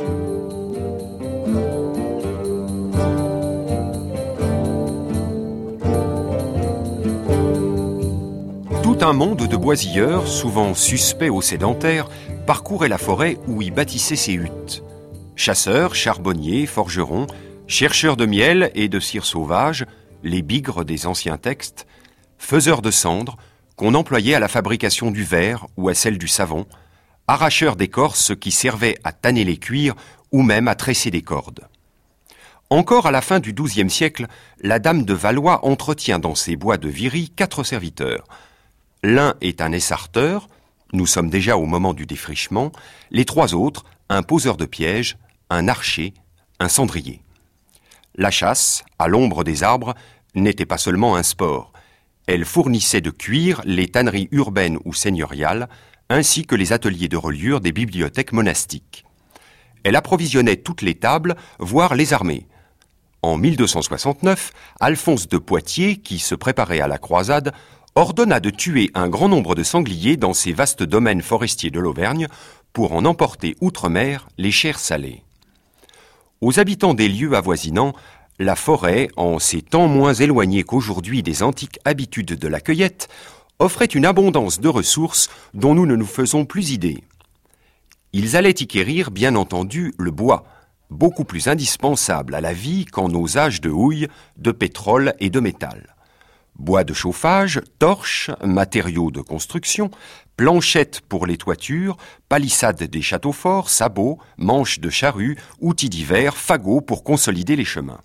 Tout un monde de boisilleurs, souvent suspects aux sédentaires, parcourait la forêt où y bâtissaient ses huttes. Chasseurs, charbonniers, forgerons, chercheurs de miel et de cire sauvage, les bigres des anciens textes, faiseurs de cendres, qu'on employait à la fabrication du verre ou à celle du savon, arracheurs d'écorce qui servaient à tanner les cuirs ou même à tresser des cordes. Encore à la fin du douzième siècle, la dame de Valois entretient dans ses bois de Viry quatre serviteurs. L'un est un essarteur, nous sommes déjà au moment du défrichement, les trois autres, un poseur de pièges, un archer, un cendrier. La chasse, à l'ombre des arbres, n'était pas seulement un sport. Elle fournissait de cuir les tanneries urbaines ou seigneuriales, ainsi que les ateliers de reliure des bibliothèques monastiques. Elle approvisionnait toutes les tables, voire les armées. En mille deux cent soixante-neuf, Alphonse de Poitiers, qui se préparait à la croisade, ordonna de tuer un grand nombre de sangliers dans ces vastes domaines forestiers de l'Auvergne pour en emporter outre-mer les chairs salées. Aux habitants des lieux avoisinants, la forêt, en ces temps moins éloignés qu'aujourd'hui des antiques habitudes de la cueillette, offrait une abondance de ressources dont nous ne nous faisons plus idée. Ils allaient y quérir, bien entendu, le bois, beaucoup plus indispensable à la vie qu'en nos âges de houille, de pétrole et de métal. Bois de chauffage, torches, matériaux de construction, planchettes pour les toitures, palissades des châteaux forts, sabots, manches de charrues, outils divers, fagots pour consolider les chemins.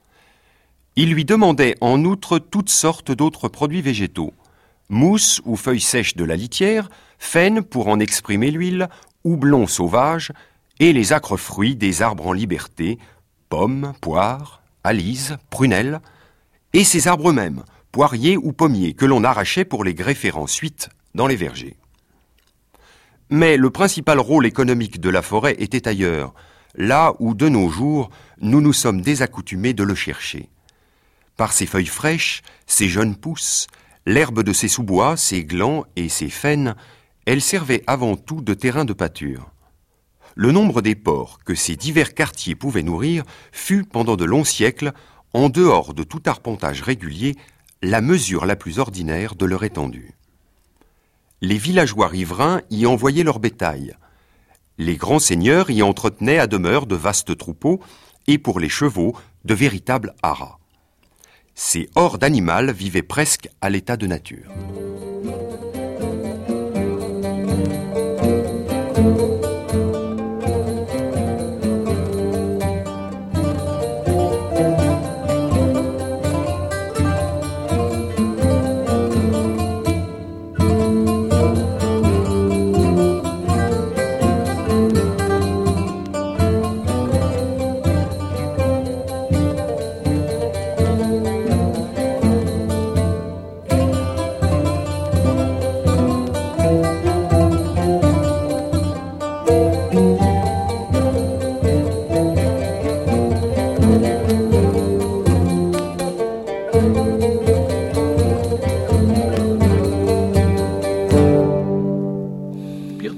Il lui demandait en outre toutes sortes d'autres produits végétaux, mousse ou feuilles sèches de la litière, faine pour en exprimer l'huile, houblon sauvage et les âcres fruits des arbres en liberté, pommes, poires, alises, prunelles, et ces arbres eux-mêmes, poiriers ou pommiers, que l'on arrachait pour les greffer ensuite dans les vergers. Mais le principal rôle économique de la forêt était ailleurs, là où de nos jours nous nous sommes désaccoutumés de le chercher. Par ses feuilles fraîches, ses jeunes pousses, l'herbe de ses sous-bois, ses glands et ses faines, elle servait avant tout de terrain de pâture. Le nombre des porcs que ces divers quartiers pouvaient nourrir fut, pendant de longs siècles, en dehors de tout arpentage régulier, la mesure la plus ordinaire de leur étendue. Les villageois riverains y envoyaient leur bétail. Les grands seigneurs y entretenaient à demeure de vastes troupeaux et pour les chevaux, de véritables haras. Ces hordes animales vivaient presque à l'état de nature.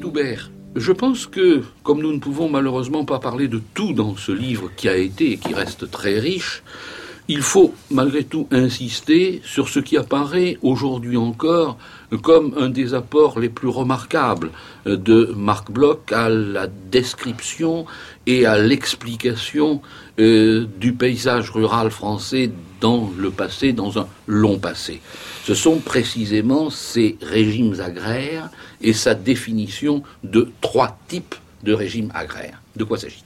Toubert, je pense que, comme nous ne pouvons malheureusement pas parler de tout dans ce livre qui a été et qui reste très riche, il faut malgré tout insister sur ce qui apparaît aujourd'hui encore comme un des apports les plus remarquables de Marc Bloch à la description et à l'explication euh, du paysage rural français dans le passé, dans un long passé. Ce sont précisément ces régimes agraires et sa définition de trois types de régimes agraires. De quoi s'agit-il ?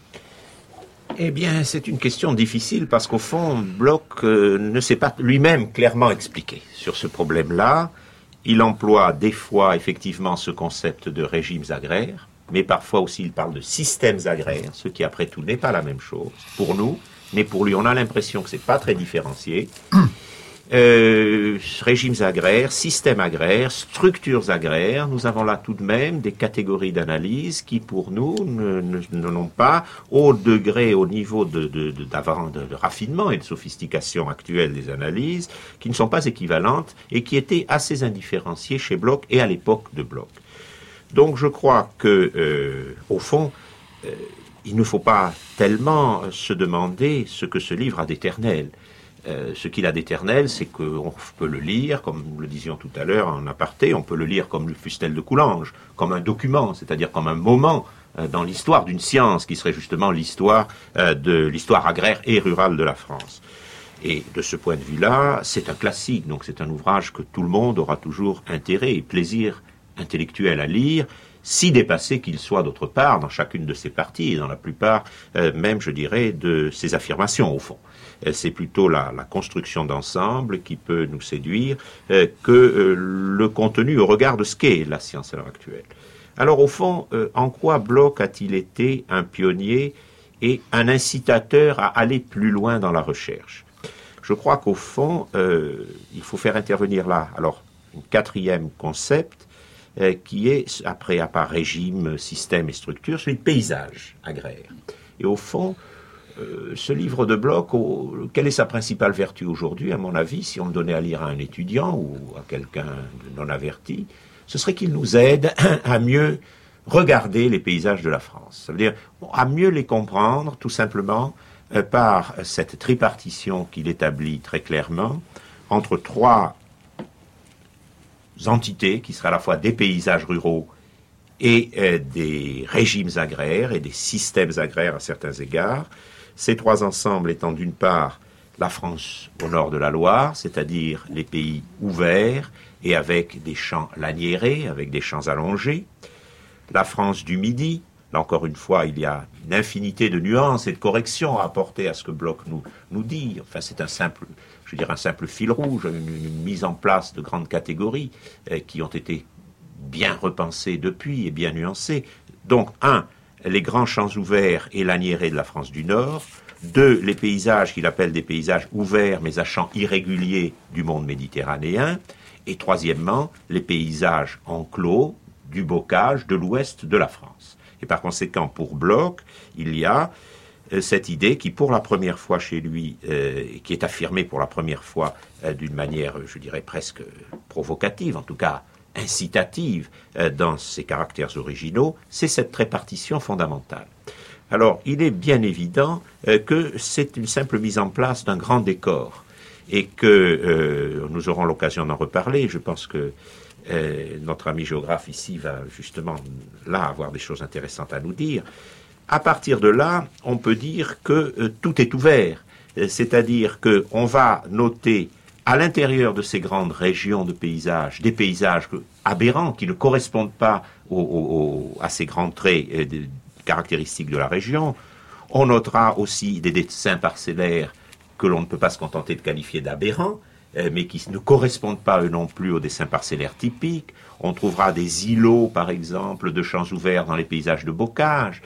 Eh bien, c'est une question difficile parce qu'au fond, Bloch euh, ne s'est pas lui-même clairement expliqué sur ce problème-là. Il emploie des fois effectivement ce concept de régimes agraires, mais parfois aussi il parle de systèmes agraires, ce qui après tout n'est pas la même chose pour nous, mais pour lui on a l'impression que c'est pas très différencié. Euh, régimes agraires, systèmes agraires, structures agraires, nous avons là tout de même des catégories d'analyse qui pour nous ne, ne, ne n'ont pas au degré, au niveau de, de, de, de, de raffinement et de sophistication actuelle des analyses, qui ne sont pas équivalentes et qui étaient assez indifférenciées chez Bloch et à l'époque de Bloch. Donc je crois que, euh, au fond, euh, il ne faut pas tellement se demander ce que ce livre a d'éternel. Euh, ce qu'il a d'éternel, c'est qu'on peut le lire, comme nous le disions tout à l'heure en aparté, on peut le lire comme le Fustel de Coulanges, comme un document, c'est-à-dire comme un moment euh, dans l'histoire d'une science qui serait justement l'histoire euh, de l'histoire agraire et rurale de la France. Et de ce point de vue-là, c'est un classique, donc c'est un ouvrage que tout le monde aura toujours intérêt et plaisir intellectuel à lire, si dépassé qu'il soit d'autre part dans chacune de ses parties et dans la plupart euh, même, je dirais, de ses affirmations au fond. Euh, c'est plutôt la, la construction d'ensemble qui peut nous séduire euh, que euh, le contenu au regard de ce qu'est la science à l'heure actuelle. Alors au fond, euh, en quoi Bloch a-t-il été un pionnier et un incitateur à aller plus loin dans la recherche ? Je crois qu'au fond, euh, il faut faire intervenir là, alors, un quatrième concept, Euh, qui est, après, à part régime, système et structure, celui de paysage agraire. Et au fond, euh, ce livre de Bloch, oh, quelle est sa principale vertu aujourd'hui, à mon avis, si on le donnait à lire à un étudiant ou à quelqu'un de non averti, ce serait qu'il nous aide à mieux regarder les paysages de la France. Ça veut dire à mieux les comprendre, tout simplement, euh, par cette tripartition qu'il établit très clairement entre trois entités qui seraient à la fois des paysages ruraux et euh, des régimes agraires et des systèmes agraires à certains égards. Ces trois ensembles étant d'une part la France au nord de la Loire, c'est-à-dire les pays ouverts et avec des champs laniérés, avec des champs allongés, la France du Midi. Là encore une fois, il y a une infinité de nuances et de corrections à apporter à ce que Bloch nous, nous dit. Enfin, c'est un simple, je veux dire, un simple fil rouge, une, une mise en place de grandes catégories euh, qui ont été bien repensées depuis et bien nuancées. Donc, un, les grands champs ouverts et laniérés de la France du Nord. Deux, les paysages qu'il appelle des paysages ouverts mais à champs irréguliers du monde méditerranéen. Et troisièmement, les paysages enclos du bocage de l'ouest de la France. Et par conséquent, pour Bloch, il y a euh, cette idée qui, pour la première fois chez lui, euh, qui est affirmée pour la première fois euh, d'une manière, je dirais, presque provocative, en tout cas incitative, euh, dans ses caractères originaux, c'est cette répartition fondamentale. Alors, il est bien évident euh, que c'est une simple mise en place d'un grand décor, et que euh, nous aurons l'occasion d'en reparler. Je pense que Euh, notre ami géographe ici va justement là avoir des choses intéressantes à nous dire. À partir de là, on peut dire que euh, tout est ouvert, euh, c'est-à-dire que on va noter à l'intérieur de ces grandes régions de paysages des paysages aberrants qui ne correspondent pas au, au, à ces grands traits euh, de, caractéristiques de la région. On notera aussi des dessins parcellaires que l'on ne peut pas se contenter de qualifier d'aberrants, mais qui ne correspondent pas eux non plus aux dessins parcellaires typiques. On trouvera des îlots, par exemple, de champs ouverts dans les paysages de bocage.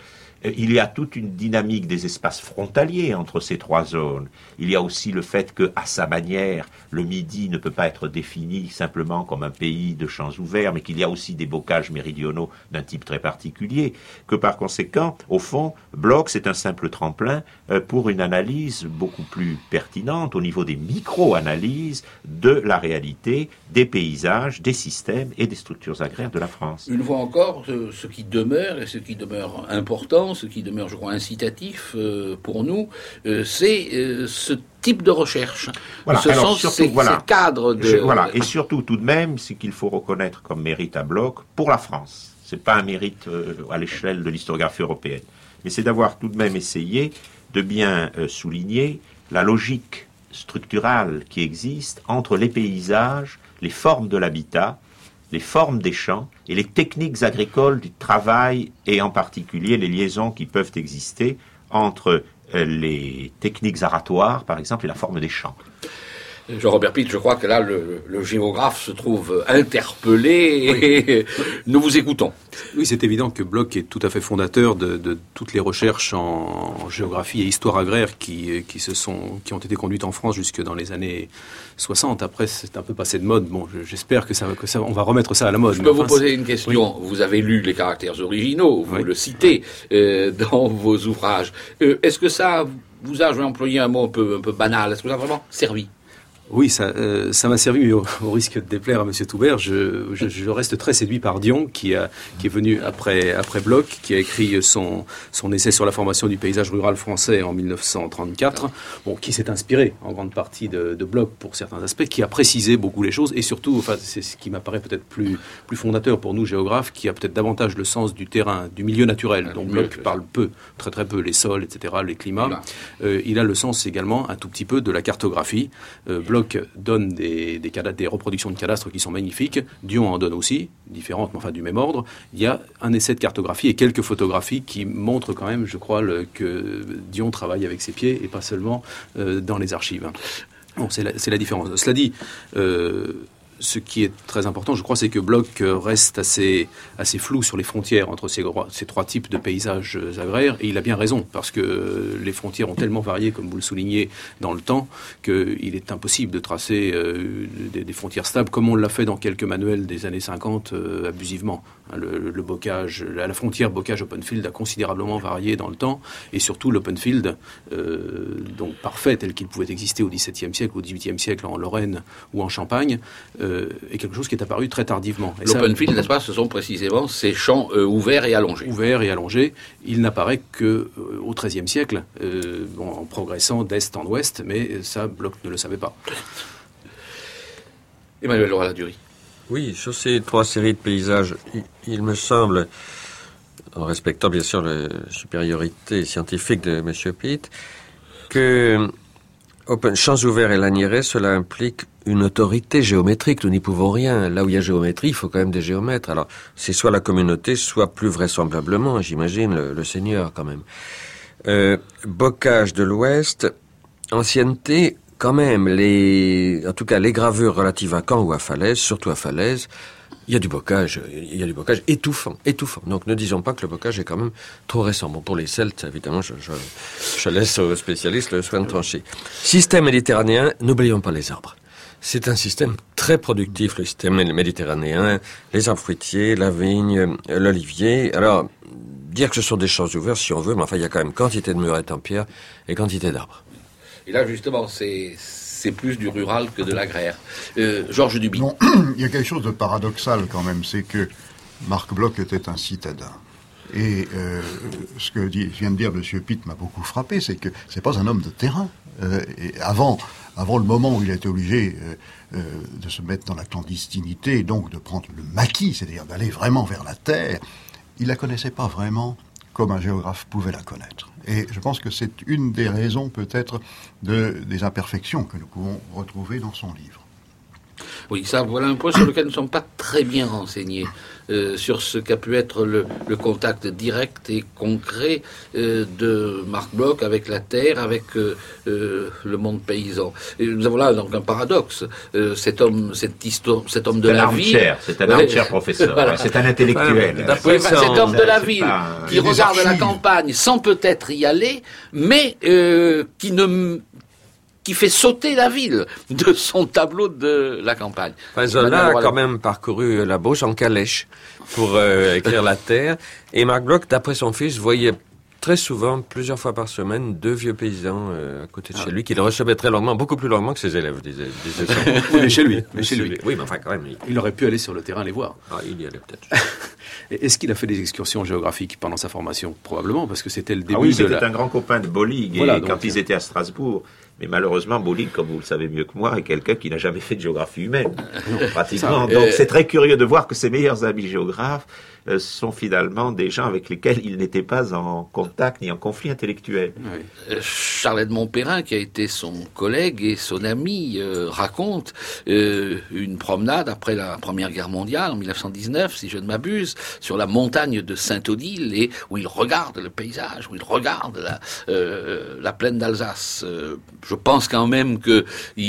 il y a toute une dynamique des espaces frontaliers entre ces trois zones. Il y a aussi le fait que, à sa manière, le Midi ne peut pas être défini simplement comme un pays de champs ouverts, mais qu'il y a aussi des bocages méridionaux d'un type très particulier, que par conséquent, au fond, Bloch, c'est un simple tremplin pour une analyse beaucoup plus pertinente au niveau des micro-analyses de la réalité, des paysages, des systèmes et des structures agraires de la France. Une fois encore, ce qui demeure, et ce qui demeure important, ce qui demeure, je crois, incitatif euh, pour nous, euh, c'est euh, ce type de recherche. Voilà. Ce Alors, sont surtout, ces, voilà. ces cadres de... Je, voilà. Et surtout, tout de même, ce qu'il faut reconnaître comme mérite à Bloch pour la France. C'est pas un mérite euh, à l'échelle de l'historiographie européenne. Mais c'est d'avoir tout de même essayé de bien euh, souligner la logique structurale qui existe entre les paysages, les formes de l'habitat, les formes des champs et les techniques agricoles du travail et en particulier les liaisons qui peuvent exister entre euh, les techniques aratoires, par exemple, et la forme des champs. Jean-Robert Pitt, je crois que là, le, le géographe se trouve interpellé et oui. Nous vous écoutons. Oui, c'est évident que Bloch est tout à fait fondateur de, de toutes les recherches en, en géographie et histoire agraire qui, qui, se sont, qui ont été conduites en France jusque dans les années soixante. Après, c'est un peu passé de mode. Bon, j'espère que ça, que ça, on va remettre ça à la mode. Je peux enfin, vous poser une question. Oui. Vous avez lu les caractères originaux, vous oui. le citez euh, dans vos ouvrages. Euh, est-ce que ça vous a, je vais employer un mot un peu, un peu banal, est-ce que ça a vraiment servi ? Oui, ça, euh, ça m'a servi, mais au, au risque de déplaire à Monsieur Toubert, je, je, je reste très séduit par Dion, qui a, qui est venu après, après Bloch, qui a écrit son, son essai sur la formation du paysage rural français en mille neuf cent trente-quatre, bon, qui s'est inspiré en grande partie de, de Bloch pour certains aspects, qui a précisé beaucoup les choses, et surtout, enfin, c'est ce qui m'apparaît peut-être plus, plus fondateur pour nous géographes, qui a peut-être davantage le sens du terrain, du milieu naturel, dont Bloch parle peu, très très peu, les sols, et cetera, les climats. Euh, il a le sens également un tout petit peu de la cartographie. Euh, Bloch donne des, des, cadastres, des reproductions de cadastres qui sont magnifiques. Dion en donne aussi, différentes, mais enfin du même ordre. Il y a un essai de cartographie et quelques photographies qui montrent quand même, je crois, le, que Dion travaille avec ses pieds et pas seulement euh, dans les archives. Bon, c'est la, c'est la différence. Cela dit, euh, ce qui est très important, je crois, c'est que Bloch reste assez, assez flou sur les frontières entre ces, ces trois types de paysages agraires, et il a bien raison, parce que les frontières ont tellement varié, comme vous le soulignez, dans le temps, qu'il est impossible de tracer euh, des, des frontières stables, comme on l'a fait dans quelques manuels des années cinquante, euh, abusivement. Le, le bocage, la, la frontière bocage-open-field a considérablement varié dans le temps, et surtout l'open-field, euh, donc parfait, tel qu'il pouvait exister au dix-septième siècle, au dix-huitième siècle en Lorraine ou en Champagne, euh, est quelque chose qui est apparu très tardivement. L'open-field, n'est-ce pas, ce sont précisément ces champs euh, ouverts et allongés. Ouverts et allongés. Il n'apparaît qu'au euh, treizième siècle, euh, bon, en progressant d'est en ouest, mais ça, Bloch ne le savait pas. Emmanuel Laura-Ladurie. Oui, sur ces trois séries de paysages, il, il me semble, en respectant bien sûr la supériorité scientifique de M. Pitt, que open, champs ouverts et laniérés, cela implique une autorité géométrique. Nous n'y pouvons rien. Là où il y a géométrie, il faut quand même des géomètres. Alors, c'est soit la communauté, soit plus vraisemblablement, j'imagine, le, le seigneur quand même. Euh, bocage de l'Ouest, ancienneté, quand même, les, en tout cas, les gravures relatives à Caen ou à Falaise, surtout à Falaise, il y a du bocage, il y a du bocage étouffant, étouffant. Donc ne disons pas que le bocage est quand même trop récent. Bon, pour les Celtes, évidemment, je, je, je laisse aux spécialistes le soin de trancher. Système méditerranéen, n'oublions pas les arbres. C'est un système très productif, le système méditerranéen, les arbres fruitiers, la vigne, l'olivier. Alors, dire que ce sont des champs ouverts, si on veut, mais enfin, il y a quand même quantité de murettes en pierre et quantité d'arbres. Et là, justement, c'est, c'est plus du rural que de l'agraire. Euh, Georges Duby. Non, il y a quelque chose de paradoxal quand même, c'est que Marc Bloch était un citadin. Et euh, ce que dit, vient de dire M. Pitt m'a beaucoup frappé, c'est que c'est pas un homme de terrain. Euh, et avant, avant le moment où il a été obligé euh, euh, de se mettre dans la clandestinité, et donc de prendre le maquis, c'est-à-dire d'aller vraiment vers la terre, il la connaissait pas vraiment comme un géographe pouvait la connaître. Et je pense que c'est une des raisons peut-être de, des imperfections que nous pouvons retrouver dans son livre. Oui, ça, voilà un point sur lequel nous ne sommes pas très bien renseignés. Euh, sur ce qu'a pu être le, le contact direct et concret euh, de Marc Bloch avec la terre, avec euh, euh, le monde paysan. Et nous avons là donc un paradoxe. Euh, cet homme, cet, histoire, cet homme de la ville, c'est un armchair professeur, voilà. C'est un intellectuel. Ah, oui, cet homme de la ville un... qui regarde la campagne sans peut-être y aller, mais euh, qui ne qui fait sauter la ville de son tableau de la campagne. Enfin, Zola a quand même parcouru la Beauce en calèche pour euh, écrire La Terre. Et Marc Bloch, d'après son fils, voyait très souvent, plusieurs fois par semaine, deux vieux paysans euh, à côté de ah. chez lui, qu'il recevait très longuement, beaucoup plus longuement que ses élèves, disait, disait ça. Oui, mais chez lui. Mais chez lui. Oui, mais enfin, quand même. Il... il aurait pu aller sur le terrain les voir. Ah, il y allait peut-être. Est-ce qu'il a fait des excursions géographiques pendant sa formation? Probablement, parce que c'était le début ah oui, de la... c'était un grand copain de Bollig, voilà, et donc, quand ils étaient à Strasbourg. Mais malheureusement, Bollig, comme vous le savez mieux que moi, est quelqu'un qui n'a jamais fait de géographie humaine, pratiquement. Donc c'est très curieux de voir que ses meilleurs amis géographes euh, sont finalement des gens avec lesquels il n'était pas en contact ni en conflit intellectuel. Oui. Charles Edmond Perrin, qui a été son collègue et son ami, euh, raconte euh, une promenade après la Première Guerre mondiale, en mille neuf cent dix-neuf, si je ne m'abuse, sur la montagne de Saint-Odile, et où il regarde le paysage, où il regarde la, euh, la plaine d'Alsace. Euh, Je pense quand même qu'il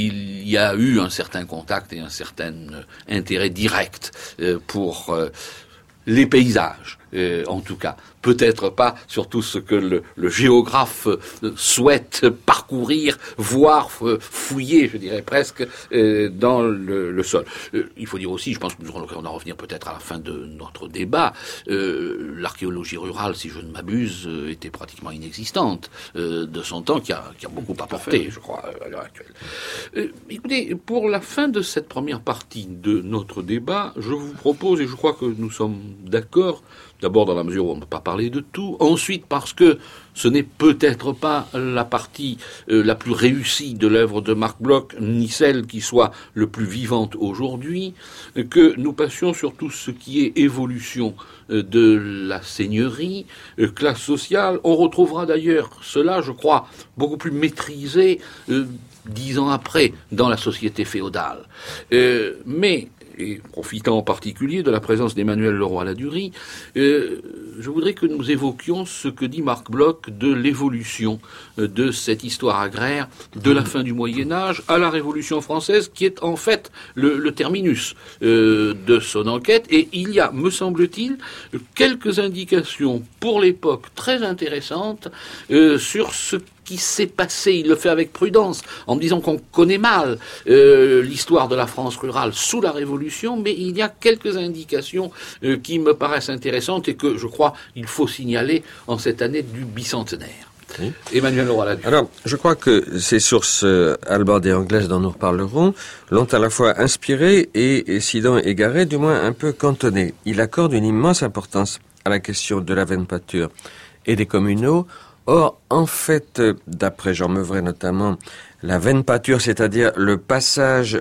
y a eu un certain contact et un certain intérêt direct euh, pour euh, les paysages, euh, en tout cas. Peut-être pas sur tout ce que le, le géographe euh, souhaite parcourir, voir, euh, fouiller, je dirais presque, euh, dans le, le sol. Euh, il faut dire aussi, je pense que nous aurons l'occasion d'en revenir peut-être à la fin de notre débat, euh, l'archéologie rurale, si je ne m'abuse, euh, était pratiquement inexistante euh, de son temps, qui a, qui a beaucoup apporté, je crois, à l'heure actuelle. Euh, écoutez, pour la fin de cette première partie de notre débat, je vous propose, et je crois que nous sommes d'accord, d'abord dans la mesure où on ne peut pas parler de tout, ensuite parce que ce n'est peut-être pas la partie euh, la plus réussie de l'œuvre de Marc Bloch, ni celle qui soit le plus vivante aujourd'hui, que nous passions sur tout ce qui est évolution euh, de la seigneurie, euh, classe sociale. On retrouvera d'ailleurs cela, je crois, beaucoup plus maîtrisé euh, dix ans après dans la société féodale. Euh, mais et profitant en particulier de la présence d'Emmanuel Leroy-Ladurie, euh, je voudrais que nous évoquions ce que dit Marc Bloch de l'évolution euh, de cette histoire agraire de la fin du Moyen-Âge à la Révolution française, qui est en fait le, le terminus euh, de son enquête. Et il y a, me semble-t-il, quelques indications pour l'époque très intéressantes euh, sur ce qui s'est passé. Il le fait avec prudence, en me disant qu'on connaît mal euh, l'histoire de la France rurale sous la Révolution, mais il y a quelques indications euh, qui me paraissent intéressantes et que, je crois, il faut signaler en cette année du bicentenaire. Oui. Emmanuel Leroy-Ladurie. Alors, je crois que ces sources euh, allemande et anglaises dont nous reparlerons l'ont à la fois inspiré et, et sinon égaré, du moins un peu cantonné. Il accorde une immense importance à la question de la veine pâture et des communaux. Or, en fait, d'après Jean Meuvray notamment, la veine pâture, c'est-à-dire le passage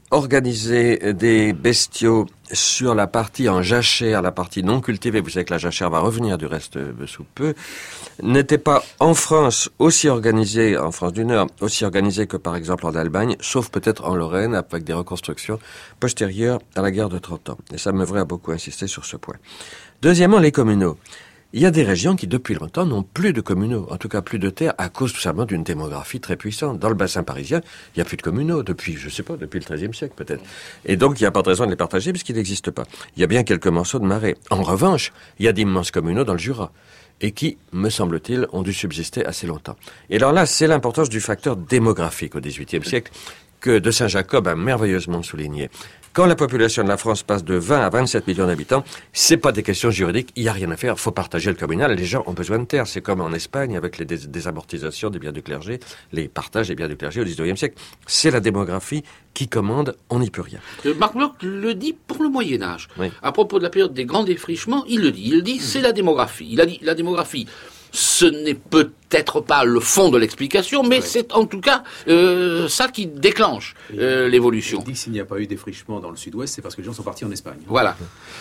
organisé des bestiaux sur la partie en jachère, la partie non cultivée, vous savez que la jachère va revenir du reste sous peu, n'était pas en France aussi organisée, en France du Nord, aussi organisée que par exemple en Allemagne, sauf peut-être en Lorraine, avec des reconstructions postérieures à la guerre de trente ans. Et ça, Meuvray a beaucoup insisté sur ce point. Deuxièmement, les communaux. Il y a des régions qui, depuis longtemps, n'ont plus de communaux, en tout cas plus de terres, à cause tout simplement d'une démographie très puissante. Dans le bassin parisien, il n'y a plus de communaux depuis, je sais pas, depuis le treizième siècle peut-être. Et donc, il n'y a pas de raison de les partager puisqu'ils n'existent pas. Il y a bien quelques morceaux de marais. En revanche, il y a d'immenses communaux dans le Jura, et qui, me semble-t-il, ont dû subsister assez longtemps. Et alors là, c'est l'importance du facteur démographique au dix-huitième siècle, que de Saint-Jacob a merveilleusement souligné. Quand la population de la France passe de vingt à vingt-sept millions d'habitants, c'est pas des questions juridiques, il y a rien à faire, faut partager le communal, les gens ont besoin de terre, c'est comme en Espagne avec les dés- désamortisations des biens du clergé, les partages des biens du clergé au dix-neuvième siècle. C'est la démographie qui commande, on n'y peut rien. Euh, Marc Bloch le dit pour le Moyen-Âge. Oui. À propos de la période des grands défrichements, il le dit, il dit c'est la démographie. Il a dit la démographie. Ce n'est peut-être pas le fond de l'explication, mais ouais. c'est en tout cas euh, ça qui déclenche euh, l'évolution. Il dit que s'il n'y a pas eu défrichement dans le sud-ouest, c'est parce que les gens sont partis en Espagne. Voilà.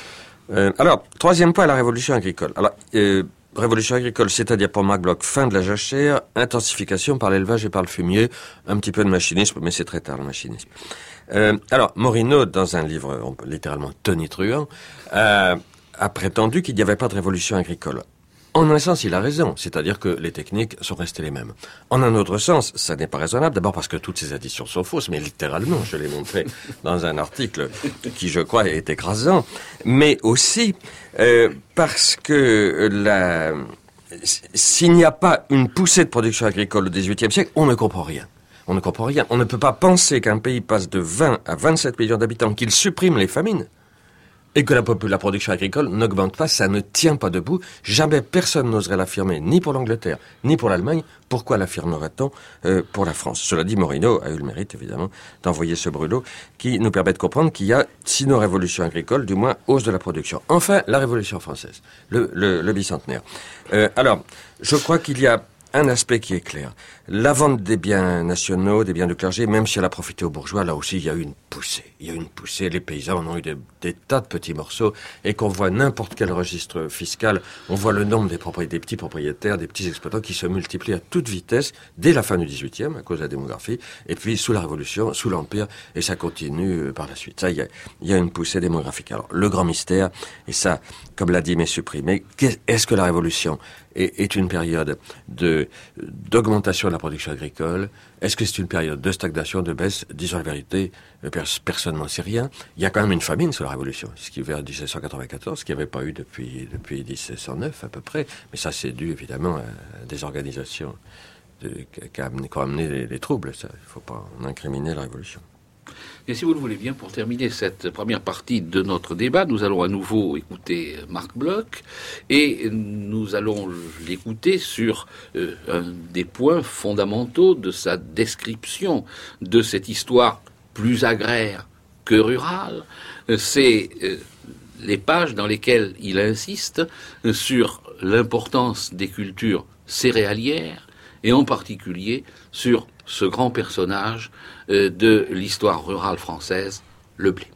Euh, alors, troisième point, la révolution agricole. Alors, euh, révolution agricole, c'est-à-dire pour Marc Bloch, fin de la jachère, intensification par l'élevage et par le fumier, un petit peu de machinisme, mais c'est très tard le machinisme. Euh, alors, Morino, dans un livre on peut littéralement tonitruant, euh, a prétendu qu'il n'y avait pas de révolution agricole. En un sens, il a raison, c'est-à-dire que les techniques sont restées les mêmes. En un autre sens, ça n'est pas raisonnable, d'abord parce que toutes ces additions sont fausses, mais littéralement, je l'ai montré dans un article qui, je crois, est écrasant, mais aussi euh, parce que la... s'il n'y a pas une poussée de production agricole au dix-huitième siècle, on ne comprend rien. On ne comprend rien. On ne peut pas penser qu'un pays passe de vingt à vingt-sept millions d'habitants, qu'il supprime les famines, et que la, la production agricole n'augmente pas, ça ne tient pas debout. Jamais personne n'oserait l'affirmer, ni pour l'Angleterre, ni pour l'Allemagne. Pourquoi l'affirmerait-on euh, pour la France? Cela dit, Morino a eu le mérite, évidemment, d'envoyer ce brûlot qui nous permet de comprendre qu'il y a, sinon révolution agricole, du moins hausse de la production. Enfin, la Révolution française, le, le, le bicentenaire. Euh, alors, je crois qu'il y a un aspect qui est clair. La vente des biens nationaux, des biens de clergé, même si elle a profité aux bourgeois, là aussi, il y a eu une poussée. Il y a eu une poussée. Les paysans en ont eu des, des tas de petits morceaux. Et qu'on voit n'importe quel registre fiscal, on voit le nombre des, des petits propriétaires, des petits exploitants qui se multiplient à toute vitesse dès la fin du dix-huitième, à cause de la démographie, et puis sous la Révolution, sous l'Empire, et ça continue par la suite. Ça, il y a, il y a une poussée démographique. Alors, le grand mystère, et ça, comme l'a dit Messieurs Primé, est-ce que la Révolution est, est une période de, d'augmentation de la production agricole? Est-ce que c'est une période de stagnation, de baisse? Disons la vérité, personne n'en sait rien. Il y a quand même une famine sous la Révolution, ce qui est vers dix-sept cent quatre-vingt-quatorze, ce qu'il n'y avait pas eu depuis, depuis dix-sept cent neuf à peu près. Mais ça, c'est dû évidemment à des organisations de, qui, a, qui ont amené les, les troubles. Il ne faut pas en incriminer la Révolution. Et si vous le voulez bien, pour terminer cette première partie de notre débat, nous allons à nouveau écouter Marc Bloch et nous allons l'écouter sur euh, un des points fondamentaux de sa description de cette histoire plus agraire que rurale. C'est euh, les pages dans lesquelles il insiste sur l'importance des cultures céréalières et en particulier sur ce grand personnage euh, de l'histoire rurale française, le blé.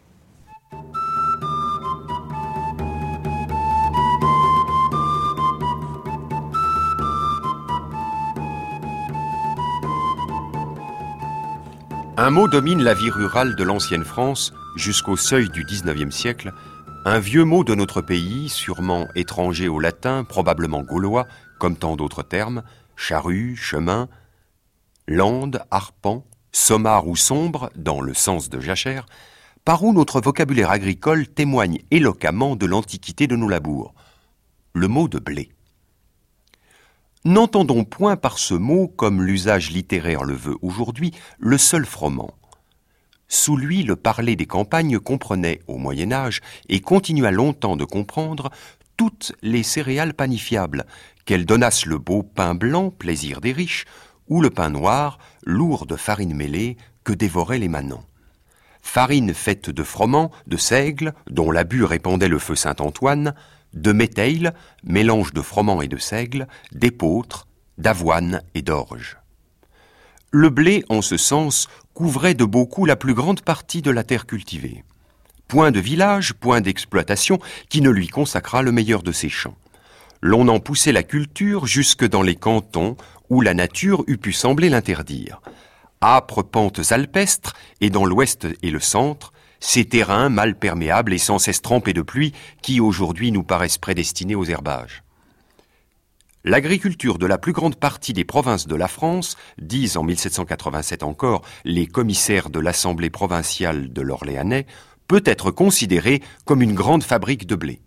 Un mot domine la vie rurale de l'ancienne France jusqu'au seuil du dix-neuvième siècle, un vieux mot de notre pays, sûrement étranger au latin, probablement gaulois, comme tant d'autres termes, charrue, chemin, lande, arpent, sommar ou sombre, dans le sens de jachère, par où notre vocabulaire agricole témoigne éloquemment de l'antiquité de nos labours. Le mot de blé. N'entendons point par ce mot, comme l'usage littéraire le veut aujourd'hui, le seul froment. Sous lui, le parler des campagnes comprenait, au Moyen-Âge, et continua longtemps de comprendre, toutes les céréales panifiables, qu'elles donnassent le beau pain blanc, plaisir des riches, ou le pain noir, lourd de farine mêlée, que dévoraient les manants. Farine faite de froment, de seigle, dont l'abus répandait le feu Saint-Antoine, de méteil, mélange de froment et de seigle, d'épeautre, d'avoine et d'orge. Le blé, en ce sens, couvrait de beaucoup la plus grande partie de la terre cultivée. Point de village, point d'exploitation, qui ne lui consacra le meilleur de ses champs. L'on en poussait la culture jusque dans les cantons où la nature eût pu sembler l'interdire. Âpres pentes alpestres, et dans l'ouest et le centre, ces terrains mal perméables et sans cesse trempés de pluie qui aujourd'hui nous paraissent prédestinés aux herbages. L'agriculture de la plus grande partie des provinces de la France, disent en mille sept cent quatre-vingt-sept encore les commissaires de l'Assemblée provinciale de l'Orléanais, peut être considérée comme une grande fabrique de blé.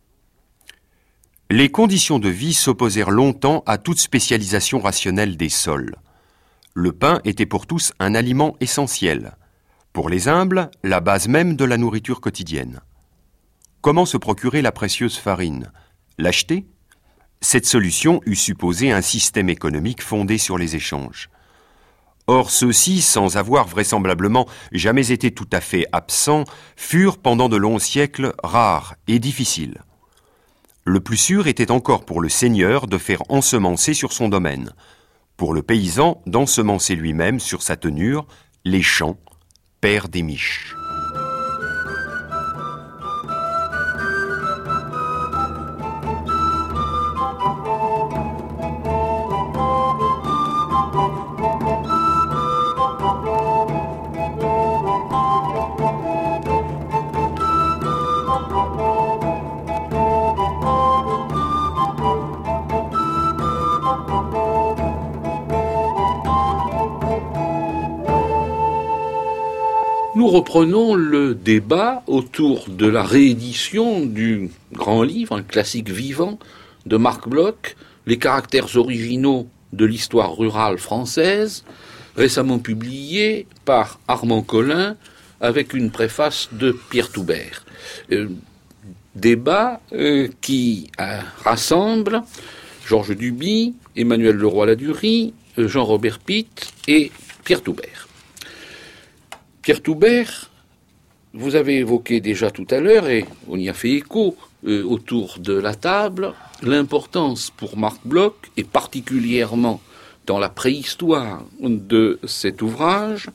Les conditions de vie s'opposèrent longtemps à toute spécialisation rationnelle des sols. Le pain était pour tous un aliment essentiel. Pour les humbles, la base même de la nourriture quotidienne. Comment se procurer la précieuse farine? L'acheter? Cette solution eût supposé un système économique fondé sur les échanges. Or ceux-ci, sans avoir vraisemblablement jamais été tout à fait absents, furent pendant de longs siècles rares et difficiles. Le plus sûr était encore pour le seigneur de faire ensemencer sur son domaine, pour le paysan d'ensemencer lui-même sur sa tenure les champs, père des miches. nous reprenons le débat autour de la réédition du grand livre, un classique vivant de Marc Bloch, Les caractères originaux de l'histoire rurale française, récemment publié par Armand Collin avec une préface de Pierre Toubert. Euh, débat euh, qui euh, rassemble Georges Duby, Emmanuel Leroy-Ladurie, Jean-Robert Pitt et Pierre Toubert. Pierre Toubert, vous avez évoqué déjà tout à l'heure, et on y a fait écho euh, autour de la table, l'importance pour Marc Bloch, et particulièrement dans la préhistoire de cet ouvrage,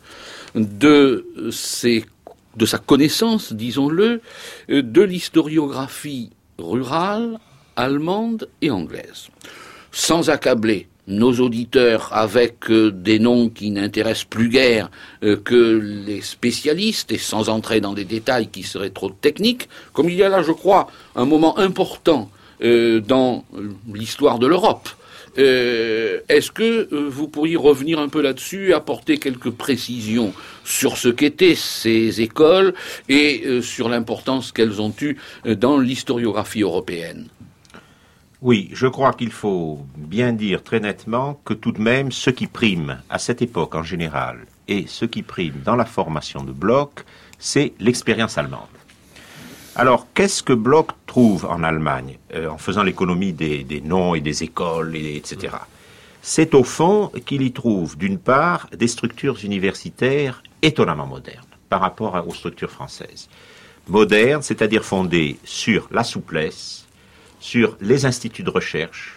de, ses, de sa connaissance, disons-le, de l'historiographie rurale, allemande et anglaise. Sans accabler nos auditeurs avec euh, des noms qui n'intéressent plus guère euh, que les spécialistes, et sans entrer dans des détails qui seraient trop techniques, comme il y a là, je crois, un moment important euh, dans l'histoire de l'Europe. Euh, est-ce que euh, vous pourriez revenir un peu là-dessus, apporter quelques précisions sur ce qu'étaient ces écoles et euh, sur l'importance qu'elles ont eue euh, dans l'historiographie européenne ? Oui, je crois qu'il faut bien dire très nettement que tout de même, ce qui prime à cette époque en général et ce qui prime dans la formation de Bloch, c'est l'expérience allemande. Alors, qu'est-ce que Bloch trouve en Allemagne, euh, en faisant l'économie des, des noms et des écoles, et, etc. C'est au fond qu'il y trouve, d'une part, des structures universitaires étonnamment modernes par rapport à, aux structures françaises. Modernes, c'est-à-dire fondées sur la souplesse, sur les instituts de recherche,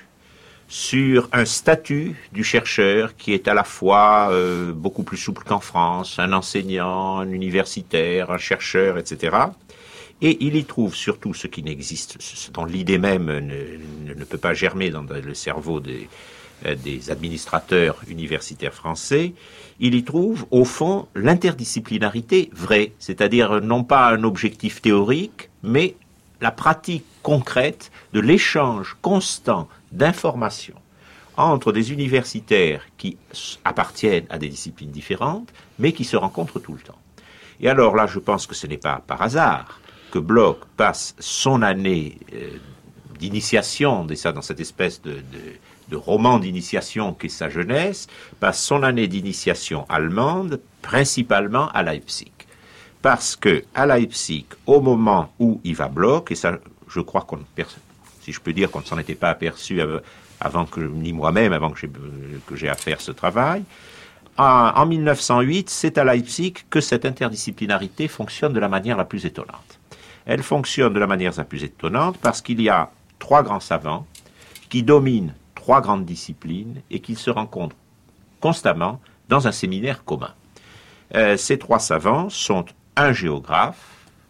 sur un statut du chercheur qui est à la fois euh, beaucoup plus souple qu'en France, un enseignant, un universitaire, un chercheur, et cetera. Et il y trouve surtout ce qui n'existe, ce dont l'idée même ne, ne peut pas germer dans le cerveau des, des administrateurs universitaires français, il y trouve au fond l'interdisciplinarité vraie, c'est-à-dire non pas un objectif théorique, mais la pratique concrète de l'échange constant d'informations entre des universitaires qui appartiennent à des disciplines différentes, mais qui se rencontrent tout le temps. Et alors là, je pense que ce n'est pas par hasard que Bloch passe son année euh, d'initiation, dans cette espèce de, de, de roman d'initiation qu'est sa jeunesse, passe son année d'initiation allemande, principalement à Leipzig. Parce que à Leipzig, au moment où il va Bloch, et ça, je crois qu'on, si je peux dire qu'on ne s'en était pas aperçu avant que, ni moi-même, avant que j'ai, que j'ai à faire ce travail, en, en mille neuf cent huit, c'est à Leipzig que cette interdisciplinarité fonctionne de la manière la plus étonnante. Elle fonctionne de la manière la plus étonnante parce qu'il y a trois grands savants qui dominent trois grandes disciplines et qu'ils se rencontrent constamment dans un séminaire commun. Euh, ces trois savants sont un géographe,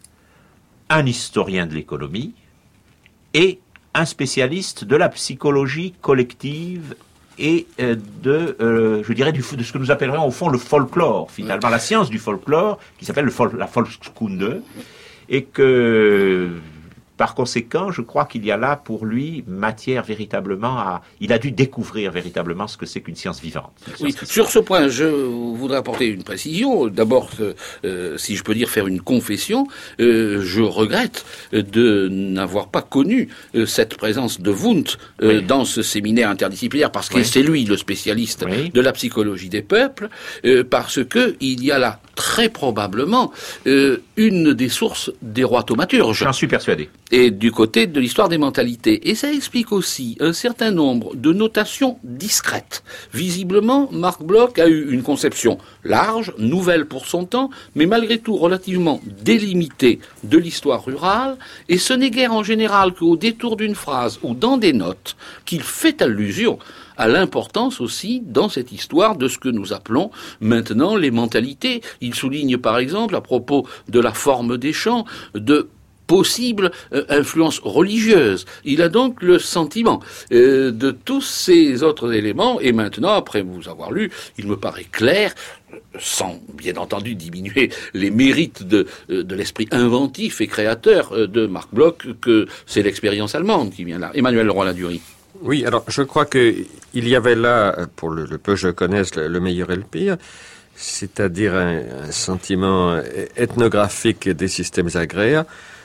un historien de l'économie et un spécialiste de la psychologie collective et euh, de, euh, je dirais, du, de ce que nous appellerions au fond le folklore, finalement, la science du folklore, qui s'appelle le fol, la Volkskunde, et que, par conséquent, je crois qu'il y a là pour lui matière véritablement à... Il a dû découvrir véritablement ce que c'est qu'une science vivante. Oui, sur ce point, je voudrais apporter une précision. D'abord, euh, si je peux dire faire une confession, euh, je regrette de n'avoir pas connu euh, cette présence de Wundt euh, oui. dans ce séminaire interdisciplinaire, parce que oui. c'est lui le spécialiste oui. de la psychologie des peuples, euh, parce que il y a là très probablement euh, une des sources des rois thaumaturges. J'en suis persuadé. Et du côté de l'histoire des mentalités. Et ça explique aussi un certain nombre de notations discrètes. Visiblement, Marc Bloch a eu une conception large, nouvelle pour son temps, mais malgré tout relativement délimitée de l'histoire rurale, et ce n'est guère en général qu'au détour d'une phrase ou dans des notes qu'il fait allusion à l'importance aussi dans cette histoire de ce que nous appelons maintenant les mentalités. Il souligne par exemple à propos de la forme des chants, de possible euh, influence religieuse. Il a donc le sentiment euh, de tous ces autres éléments, et maintenant, après vous avoir lu, il me paraît clair, sans bien entendu diminuer les mérites de, de l'esprit inventif et créateur de Marc Bloch, que c'est l'expérience allemande qui vient là. Emmanuel Leroy-Ladurie. Oui, alors je crois que il y avait là, pour le, le peu que je connaisse, le, le meilleur et le pire. c'est-à-dire un, un sentiment ethnographique des systèmes agraires,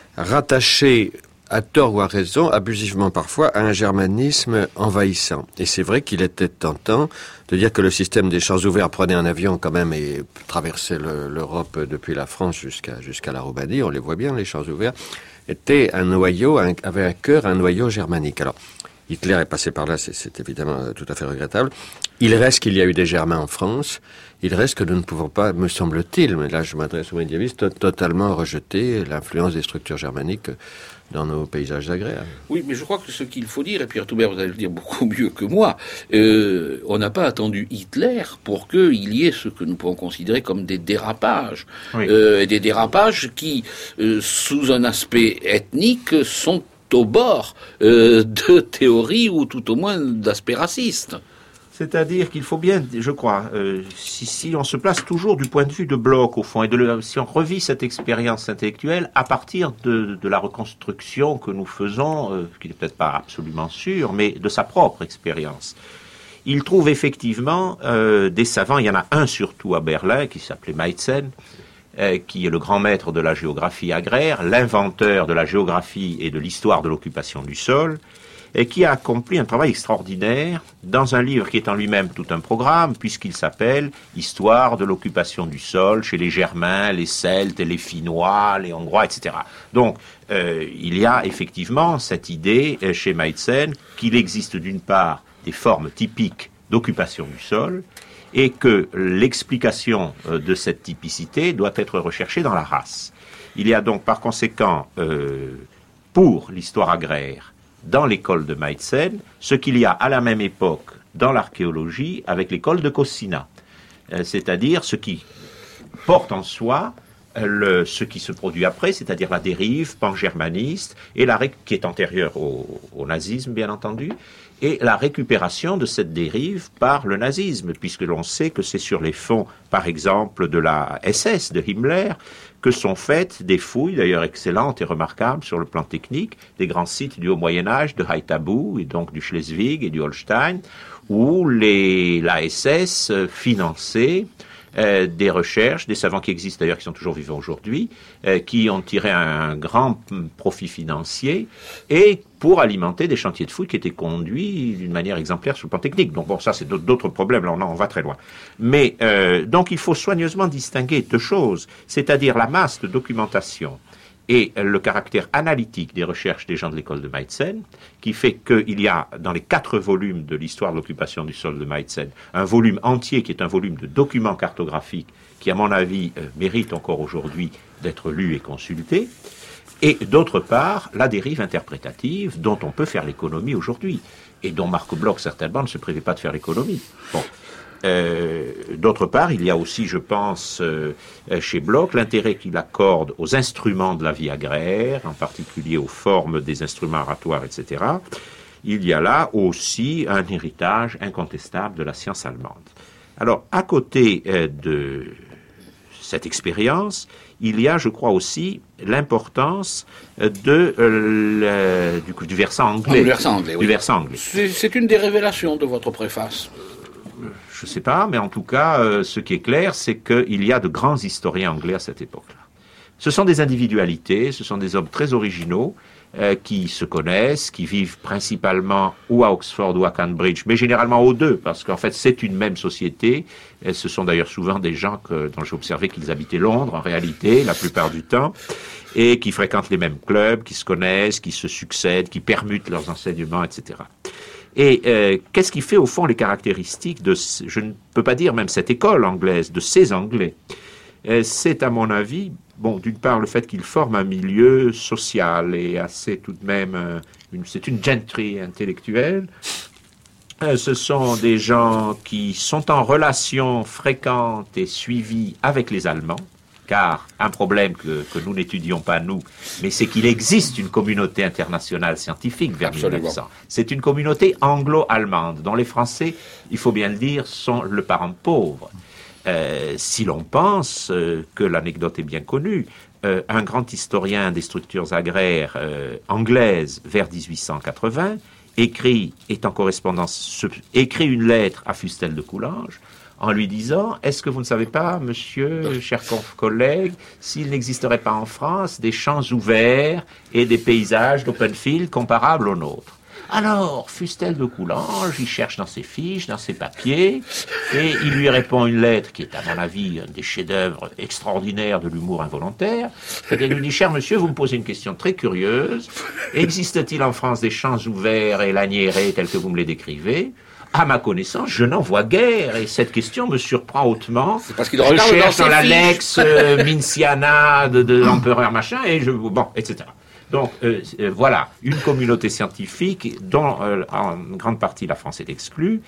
rattaché à tort ou à raison, abusivement parfois, à un germanisme envahissant. Et c'est vrai qu'il était tentant de dire que le système des champs ouverts prenait un avion quand même et traversait le, l'Europe depuis la France jusqu'à, jusqu'à la Roumanie, on les voit bien, les champs ouverts, était un noyau, un, avait un cœur, un noyau germanique. Alors, Hitler est passé par là, c'est, c'est évidemment tout à fait regrettable. Il reste qu'il y a eu des Germains en France. Il reste que nous ne pouvons pas, me semble-t-il, mais là je m'adresse aux médiévistes, totalement rejeter l'influence des structures germaniques dans nos paysages agraires. Oui, mais je crois que ce qu'il faut dire, et Pierre Toubert, vous allez le dire beaucoup mieux que moi, euh, on n'a pas attendu Hitler pour qu'il y ait ce que nous pouvons considérer comme des dérapages. Oui. Euh, des dérapages qui, euh, sous un aspect ethnique, sont au bord euh, de théories ou tout au moins d'aspects racistes. C'est-à-dire qu'il faut bien, je crois, euh, si, si on se place toujours du point de vue de Bloch, au fond, et de le, si on revit cette expérience intellectuelle à partir de, de la reconstruction que nous faisons, euh, qui n'est peut-être pas absolument sûre, mais de sa propre expérience. Il trouve effectivement euh, des savants, il y en a un surtout à Berlin, qui s'appelait Meitzen, euh, qui est le grand maître de la géographie agraire, l'inventeur de la géographie et de l'histoire de l'occupation du sol, et qui a accompli un travail extraordinaire dans un livre qui est en lui-même tout un programme, puisqu'il s'appelle « Histoire de l'occupation du sol chez les Germains, les Celtes, les Finnois, les Hongrois, et cetera » Donc, euh, il y a effectivement cette idée euh, chez Meitzen qu'il existe d'une part des formes typiques d'occupation du sol, et que l'explication euh, de cette typicité doit être recherchée dans la race. Il y a donc par conséquent, euh, pour l'histoire agraire, dans l'école de Meitzen, ce qu'il y a à la même époque dans l'archéologie avec l'école de Cossina, euh, c'est-à-dire ce qui porte en soi euh, le, ce qui se produit après, c'est-à-dire la dérive pan-germaniste, et la ré- qui est antérieure au, au nazisme, bien entendu, et la récupération de cette dérive par le nazisme, puisque l'on sait que c'est sur les fonds, par exemple, de la S S de Himmler, que sont faites des fouilles, d'ailleurs excellentes et remarquables sur le plan technique, des grands sites du Haut-Moyen-Âge, de Haithabu, et donc du Schleswig et du Holstein, où les, la S S finançait euh, des recherches, des savants qui existent d'ailleurs, qui sont toujours vivants aujourd'hui, euh, qui ont tiré un, un grand profit financier, et pour alimenter des chantiers de fouilles qui étaient conduits d'une manière exemplaire sur le plan technique. Donc bon, ça c'est d'autres problèmes, là on, on va très loin. Mais euh, donc il faut soigneusement distinguer deux choses, c'est-à-dire la masse de documentation et le caractère analytique des recherches des gens de l'école de Meitzen, qui fait qu'il y a dans les quatre volumes de l'histoire de l'occupation du sol de Meitzen, un volume entier qui est un volume de documents cartographiques qui, à mon avis, euh, mérite encore aujourd'hui d'être lu et consulté. Et d'autre part, la dérive interprétative dont on peut faire l'économie aujourd'hui, et dont Marc Bloch certainement ne se privait pas de faire l'économie. Bon. Euh, d'autre part, il y a aussi, je pense, euh, chez Bloch, l'intérêt qu'il accorde aux instruments de la vie agraire, en particulier aux formes des instruments oratoires, et cetera. Il y a là aussi un héritage incontestable de la science allemande. Alors, à côté euh, de cette expérience, il y a, je crois aussi, l'importance de, euh, le, du, du versant anglais. Du versant anglais, oui. Du versant anglais. C'est, c'est une des révélations de votre préface. Je ne sais pas, mais en tout cas, euh, ce qui est clair, c'est qu'il y a de grands historiens anglais à cette époque-là. Ce sont des individualités, ce sont des hommes très originaux, euh, qui se connaissent, qui vivent principalement ou à Oxford ou à Cambridge, mais généralement aux deux, parce qu'en fait, c'est une même société. Et ce sont d'ailleurs souvent des gens que, dont j'ai observé qu'ils habitaient Londres, en réalité, la plupart du temps, et qui fréquentent les mêmes clubs, qui se connaissent, qui se succèdent, qui permutent leurs enseignements, et cetera. Et euh, qu'est-ce qui fait au fond les caractéristiques de, je ne peux pas dire même cette école anglaise, de ces Anglais? euh, C'est à mon avis, bon, d'une part le fait qu'ils forment un milieu social et assez tout de même, euh, une, c'est une gentry intellectuelle. Euh, ce sont des gens qui sont en relation fréquente et suivie avec les Allemands. Car un problème que, que nous n'étudions pas, nous, mais c'est qu'il existe une communauté internationale scientifique vers Absolument. mille neuf cents. C'est une communauté anglo-allemande, dont les Français, il faut bien le dire, sont le parent pauvre. Euh, si l'on pense euh, que l'anecdote est bien connue, euh, un grand historien des structures agraires euh, anglaises vers dix-huit cent quatre-vingts écrit, est en correspondance, se, écrit une lettre à Fustel de Coulanges, en lui disant « Est-ce que vous ne savez pas, monsieur, cher collègue, s'il n'existerait pas en France des champs ouverts et des paysages d'open field comparables aux nôtres ?» Alors, Fustel de Coulanges, il cherche dans ses fiches, dans ses papiers, et il lui répond une lettre qui est, à mon avis, un des chefs-d'œuvre extraordinaires de l'humour involontaire. C'est-à-dire, il lui dit, cher monsieur, vous me posez une question très curieuse. Existe-t-il en France des champs ouverts et laniérés tels que vous me les décrivez ? À ma connaissance, je n'en vois guère, et cette question me surprend hautement. C'est parce qu'il je regarde cherche dans, dans ses l'annexe euh, Minciana de, de l'empereur machin, et je, bon, et cetera. Donc, euh, euh, voilà, une communauté scientifique dont, euh, en grande partie, la France est exclue,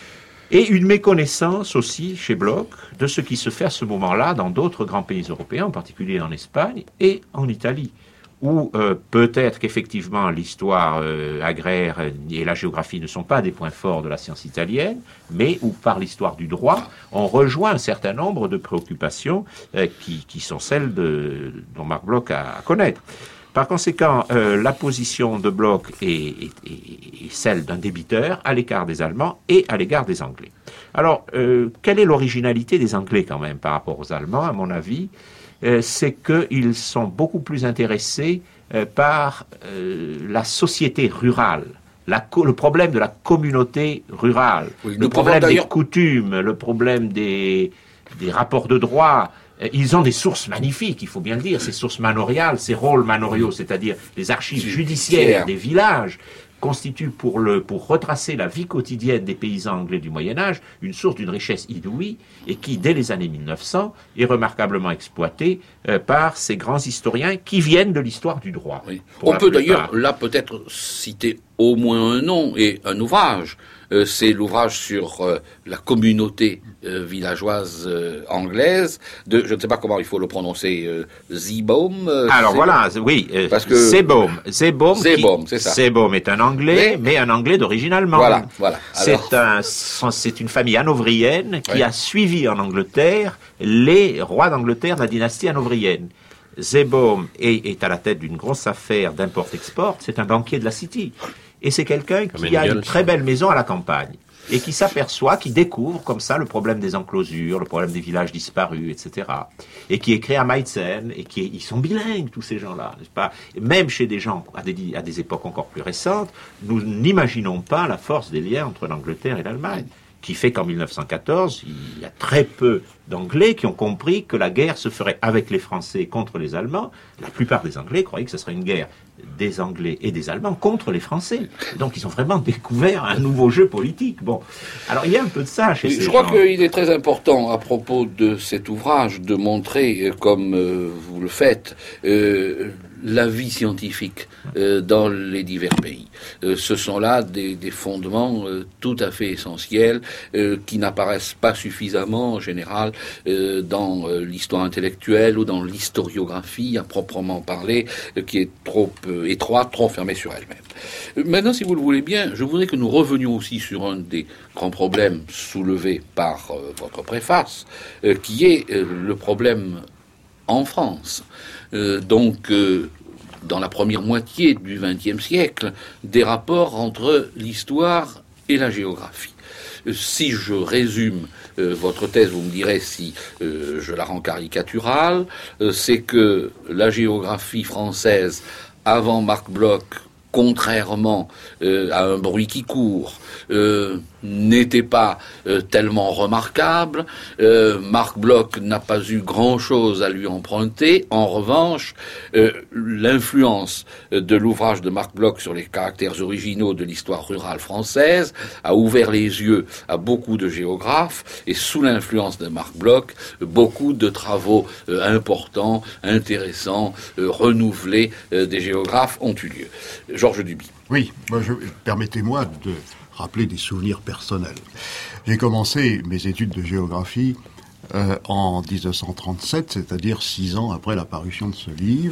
et une méconnaissance aussi, chez Bloch, de ce qui se fait à ce moment-là dans d'autres grands pays européens, en particulier en Espagne et en Italie, où euh, peut-être qu'effectivement l'histoire euh, agraire et la géographie ne sont pas des points forts de la science italienne, mais où par l'histoire du droit, on rejoint un certain nombre de préoccupations euh, qui, qui sont celles de, dont Marc Bloch a à connaître. Par conséquent, euh, la position de Bloch est, est, est, est celle d'un débiteur à l'écart des Allemands et à l'égard des Anglais. Alors, euh, quelle est l'originalité des Anglais quand même par rapport aux Allemands, à mon avis ? euh, C'est qu'ils sont beaucoup plus intéressés euh, par euh, la société rurale. La co- le problème de la communauté rurale, Oui, le problème des coutumes, le problème des, des rapports de droit. Ils ont des sources magnifiques, il faut bien le dire, ces sources manoriales, ces rôles manoriaux, c'est-à-dire les archives judiciaires des villages, constituent pour, le, pour retracer la vie quotidienne des paysans anglais du Moyen-Âge une source d'une richesse inouïe et qui, dès les années mille neuf cents, est remarquablement exploitée euh, par ces grands historiens qui viennent de l'histoire du droit. Oui. On peut plupart. d'ailleurs, là, peut-être citer au moins un nom et un ouvrage. Euh, c'est l'ouvrage sur euh, la communauté euh, villageoise euh, anglaise de, je ne sais pas comment il faut le prononcer, euh, Zeeboom. Euh, Alors c'est... voilà, oui, euh, Parce que Zeeboom. Zeeboom, Zeeboom, c'est ça. Zeeboom est un Anglais, mais, mais un Anglais d'origine allemande. Voilà, voilà. Alors... C'est, un, c'est une famille hanovrienne qui oui. a suivi en Angleterre les rois d'Angleterre de la dynastie hanovrienne. Zeeboom est, est à la tête d'une grosse affaire d'import-export, c'est un banquier de la City. Et c'est quelqu'un Comme qui a Engels. une très belle maison à la campagne et qui s'aperçoit, qui découvre comme ça le problème des enclosures, le problème des villages disparus, et cetera. Et qui écrit à Meitzen, et qui ils sont bilingues tous ces gens-là, n'est-ce pas ? Et même chez des gens à des, à des époques encore plus récentes, nous n'imaginons pas la force des liens entre l'Angleterre et l'Allemagne, qui fait qu'en mille neuf cent quatorze, il y a très peu d'Anglais qui ont compris que la guerre se ferait avec les Français contre les Allemands. La plupart des Anglais croyaient que ce serait une guerre des Anglais et des Allemands contre les Français. Donc ils ont vraiment découvert un nouveau jeu politique. Bon, alors il y a un peu de ça chez ces Je crois gens. qu'il est très important à propos de cet ouvrage de montrer, comme euh, vous le faites, euh, la vie scientifique euh, dans les divers pays. Euh, ce sont là des, des fondements euh, tout à fait essentiels euh, qui n'apparaissent pas suffisamment en général euh, dans euh, l'histoire intellectuelle ou dans l'historiographie à proprement parler, euh, qui est trop euh, étroite, trop fermée sur elle-même. Euh, maintenant, si vous le voulez bien, je voudrais que nous revenions aussi sur un des grands problèmes soulevés par euh, votre préface, euh, qui est euh, le problème en France. Euh, donc, euh, dans la première moitié du vingtième siècle, des rapports entre l'histoire et la géographie. Euh, si je résume euh, votre thèse, vous me direz si euh, je la rends caricaturale, euh, c'est que la géographie française, avant Marc Bloch, contrairement euh, à un bruit qui court, euh, n'était pas euh, tellement remarquable. Euh, Marc Bloch n'a pas eu grand-chose à lui emprunter. En revanche, euh, l'influence de l'ouvrage de Marc Bloch sur les caractères originaux de l'histoire rurale française a ouvert les yeux à beaucoup de géographes, et sous l'influence de Marc Bloch, beaucoup de travaux euh, importants, intéressants, euh, renouvelés euh, des géographes ont eu lieu. Georges Duby. Oui, moi je, permettez-moi de rappeler des souvenirs personnels. J'ai commencé mes études de géographie euh, en dix-neuf cent trente-sept, c'est-à-dire six ans après la parution de ce livre,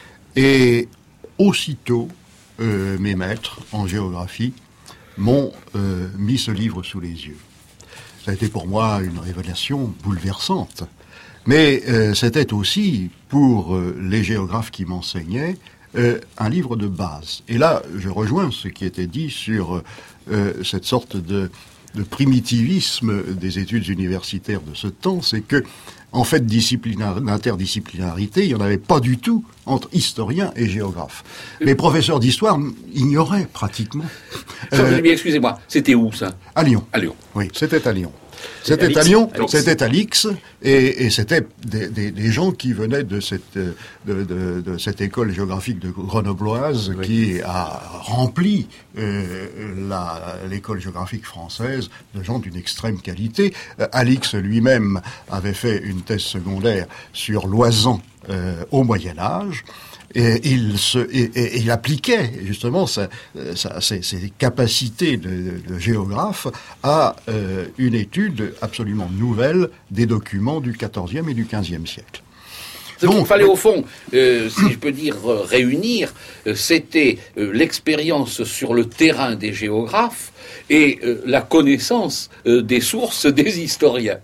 et aussitôt euh, mes maîtres en géographie m'ont euh, mis ce livre sous les yeux. Ça a été pour moi une révélation bouleversante, mais euh, c'était aussi pour euh, les géographes qui m'enseignaient Euh, un livre de base. Et là, je rejoins ce qui était dit sur euh, cette sorte de de primitivisme des études universitaires de ce temps, c'est que, en fait, d'interdisciplinarité, il n'y en avait pas du tout entre historiens et géographes. Les professeurs d'histoire ignoraient pratiquement. Euh, excusez-moi, c'était où ça ? À Lyon. À Lyon. Oui, c'était à Lyon. C'était à Lyon, c'était à l'X, et, et c'était des, des, des gens qui venaient de cette, de, de, de cette école géographique de grenobloise, oui, qui a rempli euh, la, l'école géographique française de gens d'une extrême qualité. Euh, Alix lui-même avait fait une thèse secondaire sur l'Oisan euh, au Moyen-Âge. Et il se, et, et, et il appliquait justement sa, sa, ses, ses capacités de, de géographe à euh, une étude absolument nouvelle des documents du quatorzième et du quinzième siècle. Ce qu'il fallait au fond, euh, si je peux dire euh, réunir, euh, c'était euh, l'expérience sur le terrain des géographes et euh, la connaissance euh, des sources des historiens.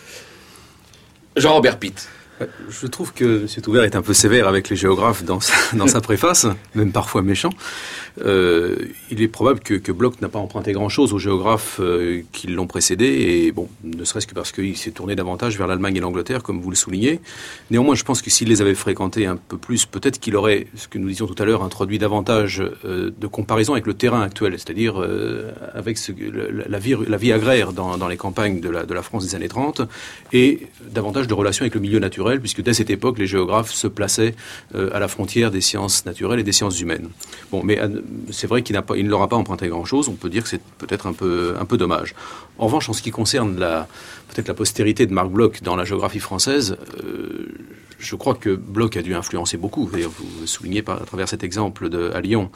Jean-Robert Pitt. Je trouve que M. Touvert est un peu sévère avec les géographes dans sa, dans sa préface, même parfois méchant. Euh, il est probable que, que Bloch n'a pas emprunté grand-chose aux géographes euh, qui l'ont précédé, et bon, ne serait-ce que parce qu'il s'est tourné davantage vers l'Allemagne et l'Angleterre, comme vous le soulignez. Néanmoins, je pense que s'il les avait fréquentés un peu plus, peut-être qu'il aurait, ce que nous disions tout à l'heure, introduit davantage euh, de comparaison avec le terrain actuel, c'est-à-dire euh, avec ce, la, la, vie, la vie agraire dans, dans les campagnes de la, de la France des années trente, et davantage de relations avec le milieu naturel, puisque dès cette époque, les géographes se plaçaient euh, à la frontière des sciences naturelles et des sciences humaines. Bon, mais c'est vrai qu'il n'a pas, il ne leur a pas emprunté grand-chose. On peut dire que c'est peut-être un peu, un peu dommage. En revanche, en ce qui concerne la, peut-être la postérité de Marc Bloch dans la géographie française, euh, je crois que Bloch a dû influencer beaucoup. D'ailleurs, vous soulignez par, à travers cet exemple de, à Lyon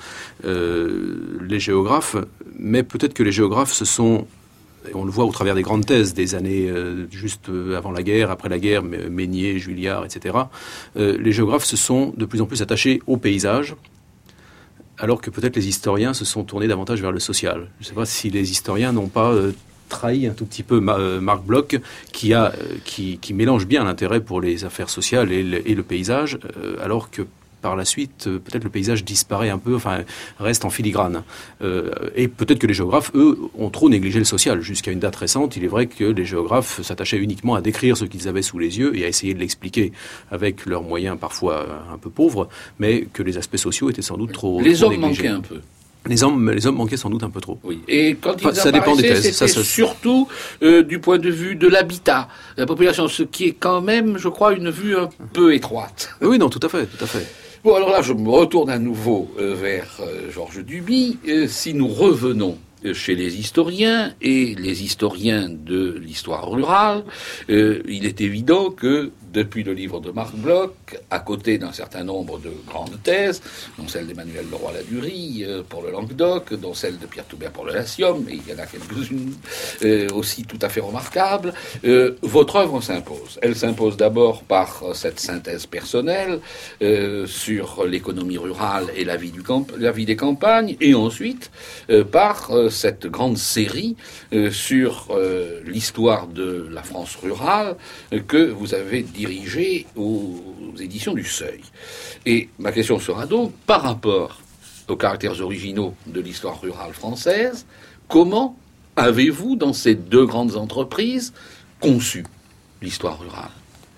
euh, les géographes, mais peut-être que les géographes se sont... Et on le voit au travers des grandes thèses des années euh, juste avant la guerre, après la guerre, Meignier, Julliard, et cetera. Euh, les géographes se sont de plus en plus attachés au paysage, alors que peut-être les historiens se sont tournés davantage vers le social. Je ne sais pas si les historiens n'ont pas euh, trahi un tout petit peu Ma- euh, Marc Bloch, qui, a, euh, qui, qui mélange bien l'intérêt pour les affaires sociales et le, et le paysage, euh, alors que par la suite, euh, peut-être le paysage disparaît un peu, enfin, reste en filigrane. Euh, et peut-être que les géographes, eux, ont trop négligé le social. Jusqu'à une date récente, il est vrai que les géographes s'attachaient uniquement à décrire ce qu'ils avaient sous les yeux et à essayer de l'expliquer avec leurs moyens parfois un peu pauvres, mais que les aspects sociaux étaient sans doute trop, les trop hommes négligés. manquaient un peu. Les hommes, les hommes manquaient sans doute un peu trop. Oui. Et quand ils enfin, ça dépend des thèses. C'était ça, ça... surtout euh, du point de vue de l'habitat, de la population, ce qui est quand même, je crois, une vue un peu étroite. Oui, non, tout à fait, tout à fait. Bon, alors là, je me retourne à nouveau euh, vers euh, Georges Duby. Euh, si nous revenons euh, chez les historiens, et les historiens de l'histoire rurale, euh, il est évident que depuis le livre de Marc Bloch, à côté d'un certain nombre de grandes thèses, dont celle d'Emmanuel Leroy-Ladurie euh, pour le Languedoc, dont celle de Pierre Toubert pour le Latium, et il y en a quelques-unes euh, aussi tout à fait remarquables, euh, votre œuvre s'impose. Elle s'impose d'abord par euh, cette synthèse personnelle euh, sur l'économie rurale et la vie, du camp- la vie des campagnes, et ensuite euh, par euh, cette grande série euh, sur euh, l'histoire de la France rurale euh, que vous avez dirigée aux éditions du Seuil. Et ma question sera donc, par rapport aux caractères originaux de l'histoire rurale française, comment avez-vous, dans ces deux grandes entreprises, conçu l'histoire rurale ?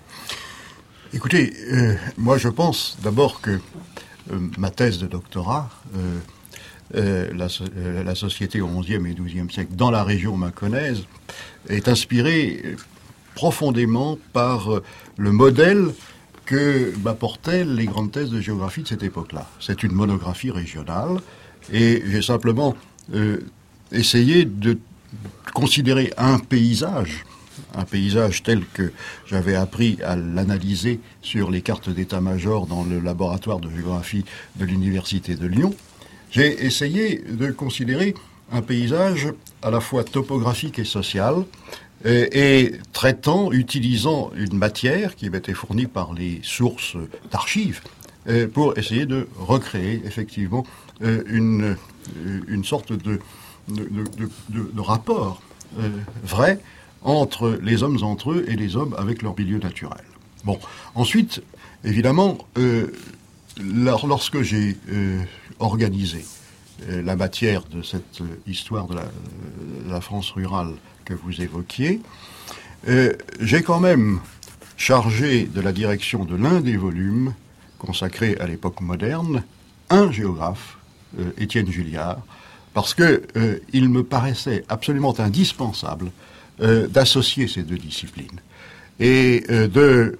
Écoutez, euh, moi je pense d'abord que euh, ma thèse de doctorat, euh, euh, la, euh, la société au onzième et douzième siècle dans la région mâconnaise, est inspirée euh, profondément par euh, le modèle que m'apportaient les grandes thèses de géographie de cette époque-là. C'est une monographie régionale, et j'ai simplement euh, essayé de considérer un paysage, un paysage tel que j'avais appris à l'analyser sur les cartes d'état-major dans le laboratoire de géographie de l'Université de Lyon. J'ai essayé de considérer un paysage à la fois topographique et social, et, et traitant, utilisant une matière qui m'était fournie par les sources d'archives, euh, pour essayer de recréer effectivement euh, une, une sorte de, de, de, de, de rapport euh, vrai entre les hommes entre eux et les hommes avec leur milieu naturel. Bon, ensuite, évidemment, euh, lorsque j'ai euh, organisé euh, la matière de cette euh, histoire de la, de la France rurale que vous évoquiez. Euh, j'ai quand même chargé de la direction de l'un des volumes consacrés à l'époque moderne un géographe, euh, Étienne Julliard, parce que euh, il me paraissait absolument indispensable euh, d'associer ces deux disciplines et euh, de,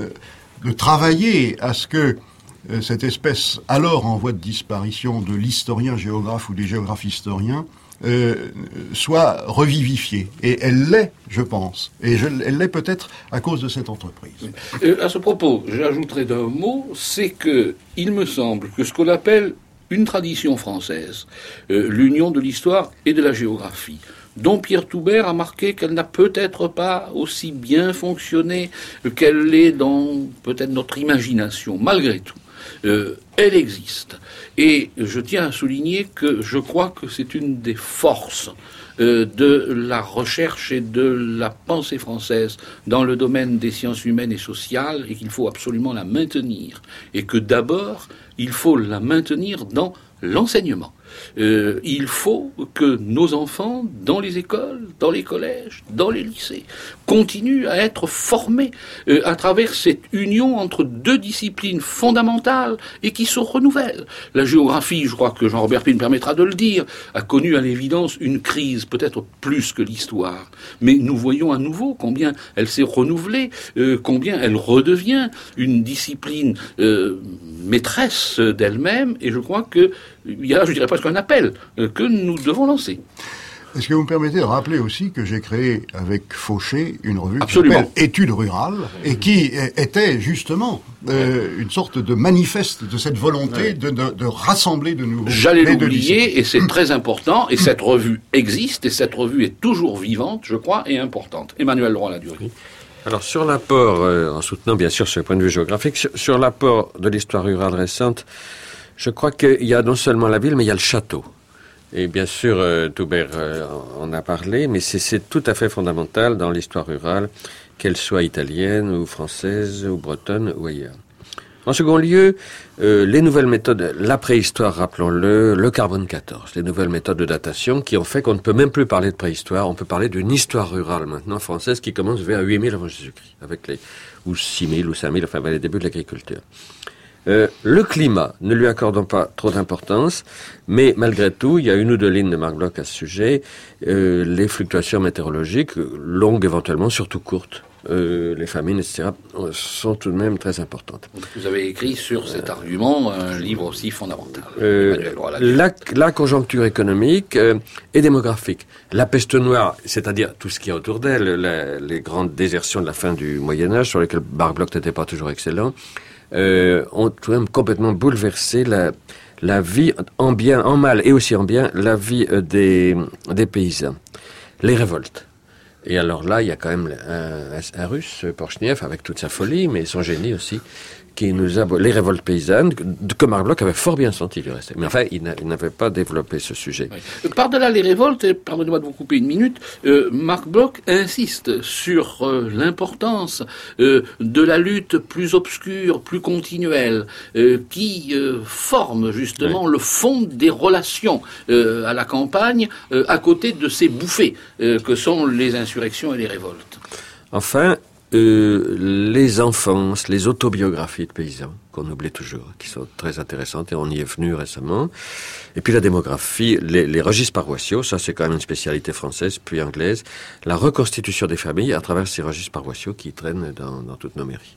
de travailler à ce que euh, cette espèce alors en voie de disparition de l'historien géographe ou des géographes historiens Euh, soit revivifiée. Et elle l'est, je pense. Et je, elle l'est peut-être à cause de cette entreprise. Euh, à ce propos, j'ajouterai d'un mot, c'est que il me semble que ce qu'on appelle une tradition française, euh, l'union de l'histoire et de la géographie, dont Pierre Toubert a marqué qu'elle n'a peut-être pas aussi bien fonctionné qu'elle l'est dans peut-être notre imagination, malgré tout. Euh, elle existe. Et je tiens à souligner que je crois que c'est une des forces euh, de la recherche et de la pensée française dans le domaine des sciences humaines et sociales, et qu'il faut absolument la maintenir. Et que d'abord, il faut la maintenir dans l'enseignement. Euh, il faut que nos enfants, dans les écoles, dans les collèges, dans les lycées, continuent à être formés euh, à travers cette union entre deux disciplines fondamentales et qui se renouvellent. La géographie, je crois que Jean-Robert Pie me permettra de le dire, a connu à l'évidence une crise, peut-être plus que l'histoire. Mais nous voyons à nouveau combien elle s'est renouvelée, euh, combien elle redevient une discipline euh, maîtresse d'elle-même, et je crois que il y a, je dirais presque un appel euh, que nous devons lancer. Est-ce que vous me permettez de rappeler aussi que j'ai créé avec Fauché une revue Absolument. qui s'appelle Études rurales et qui était justement euh, une sorte de manifeste de cette volonté ouais. de, de, de rassembler de nouveau. J'allais l'oublier et c'est très important et cette revue existe et cette revue est toujours vivante, je crois, et importante. Emmanuel Leroy-Ladurie. Alors sur l'apport, euh, en soutenant bien sûr ce point de vue géographique, sur, sur l'apport de l'histoire rurale récente, je crois qu'il y a non seulement la ville, mais il y a le château. Et bien sûr, euh, Toubert euh, en a parlé, mais c'est, c'est tout à fait fondamental dans l'histoire rurale, qu'elle soit italienne ou française ou bretonne ou ailleurs. En second lieu, euh, les nouvelles méthodes, la préhistoire, rappelons-le, le carbone quatorze, les nouvelles méthodes de datation qui ont fait qu'on ne peut même plus parler de préhistoire, on peut parler d'une histoire rurale maintenant française qui commence vers huit mille avant Jésus-Christ, avec les, ou six mille ou cinq mille, enfin les débuts de l'agriculture. Euh, le climat, ne lui accordons pas trop d'importance, mais malgré tout, il y a une ou deux lignes de Marc Bloch à ce sujet. Euh, les fluctuations météorologiques, longues éventuellement, surtout courtes, euh, les famines, et cetera, sont tout de même très importantes. Vous avez écrit sur cet euh, argument un livre aussi fondamental. Euh, la, la conjoncture économique euh, et démographique. La peste noire, c'est-à-dire tout ce qui est autour d'elle, la, les grandes désertions de la fin du Moyen-Âge, sur lesquelles Marc Bloch n'était pas toujours excellent, Euh, ont tout de même complètement bouleversé la, la vie en bien, en mal et aussi en bien, la vie euh, des, des paysans. Les révoltes. Et alors là, il y a quand même un, un, un russe, Porchniev, avec toute sa folie, mais son génie aussi, qui nous a... Les révoltes paysannes, que Marc Bloch avait fort bien senti, du reste. Mais enfin, il, n'a, il n'avait pas développé ce sujet. Oui. Par-delà les révoltes, et pardonnez-moi de vous couper une minute, euh, Marc Bloch insiste sur euh, l'importance euh, de la lutte plus obscure, plus continuelle, euh, qui euh, forme justement oui. le fond des relations euh, à la campagne, euh, à côté de ces bouffées euh, que sont les insurrections et les révoltes. Enfin... Euh, les enfances, les autobiographies de paysans, qu'on oublie toujours, qui sont très intéressantes, et on y est venu récemment. Et puis la démographie, les, les registres paroissiaux, ça c'est quand même une spécialité française, puis anglaise, la reconstitution des familles à travers ces registres paroissiaux qui traînent dans, dans toutes nos mairies.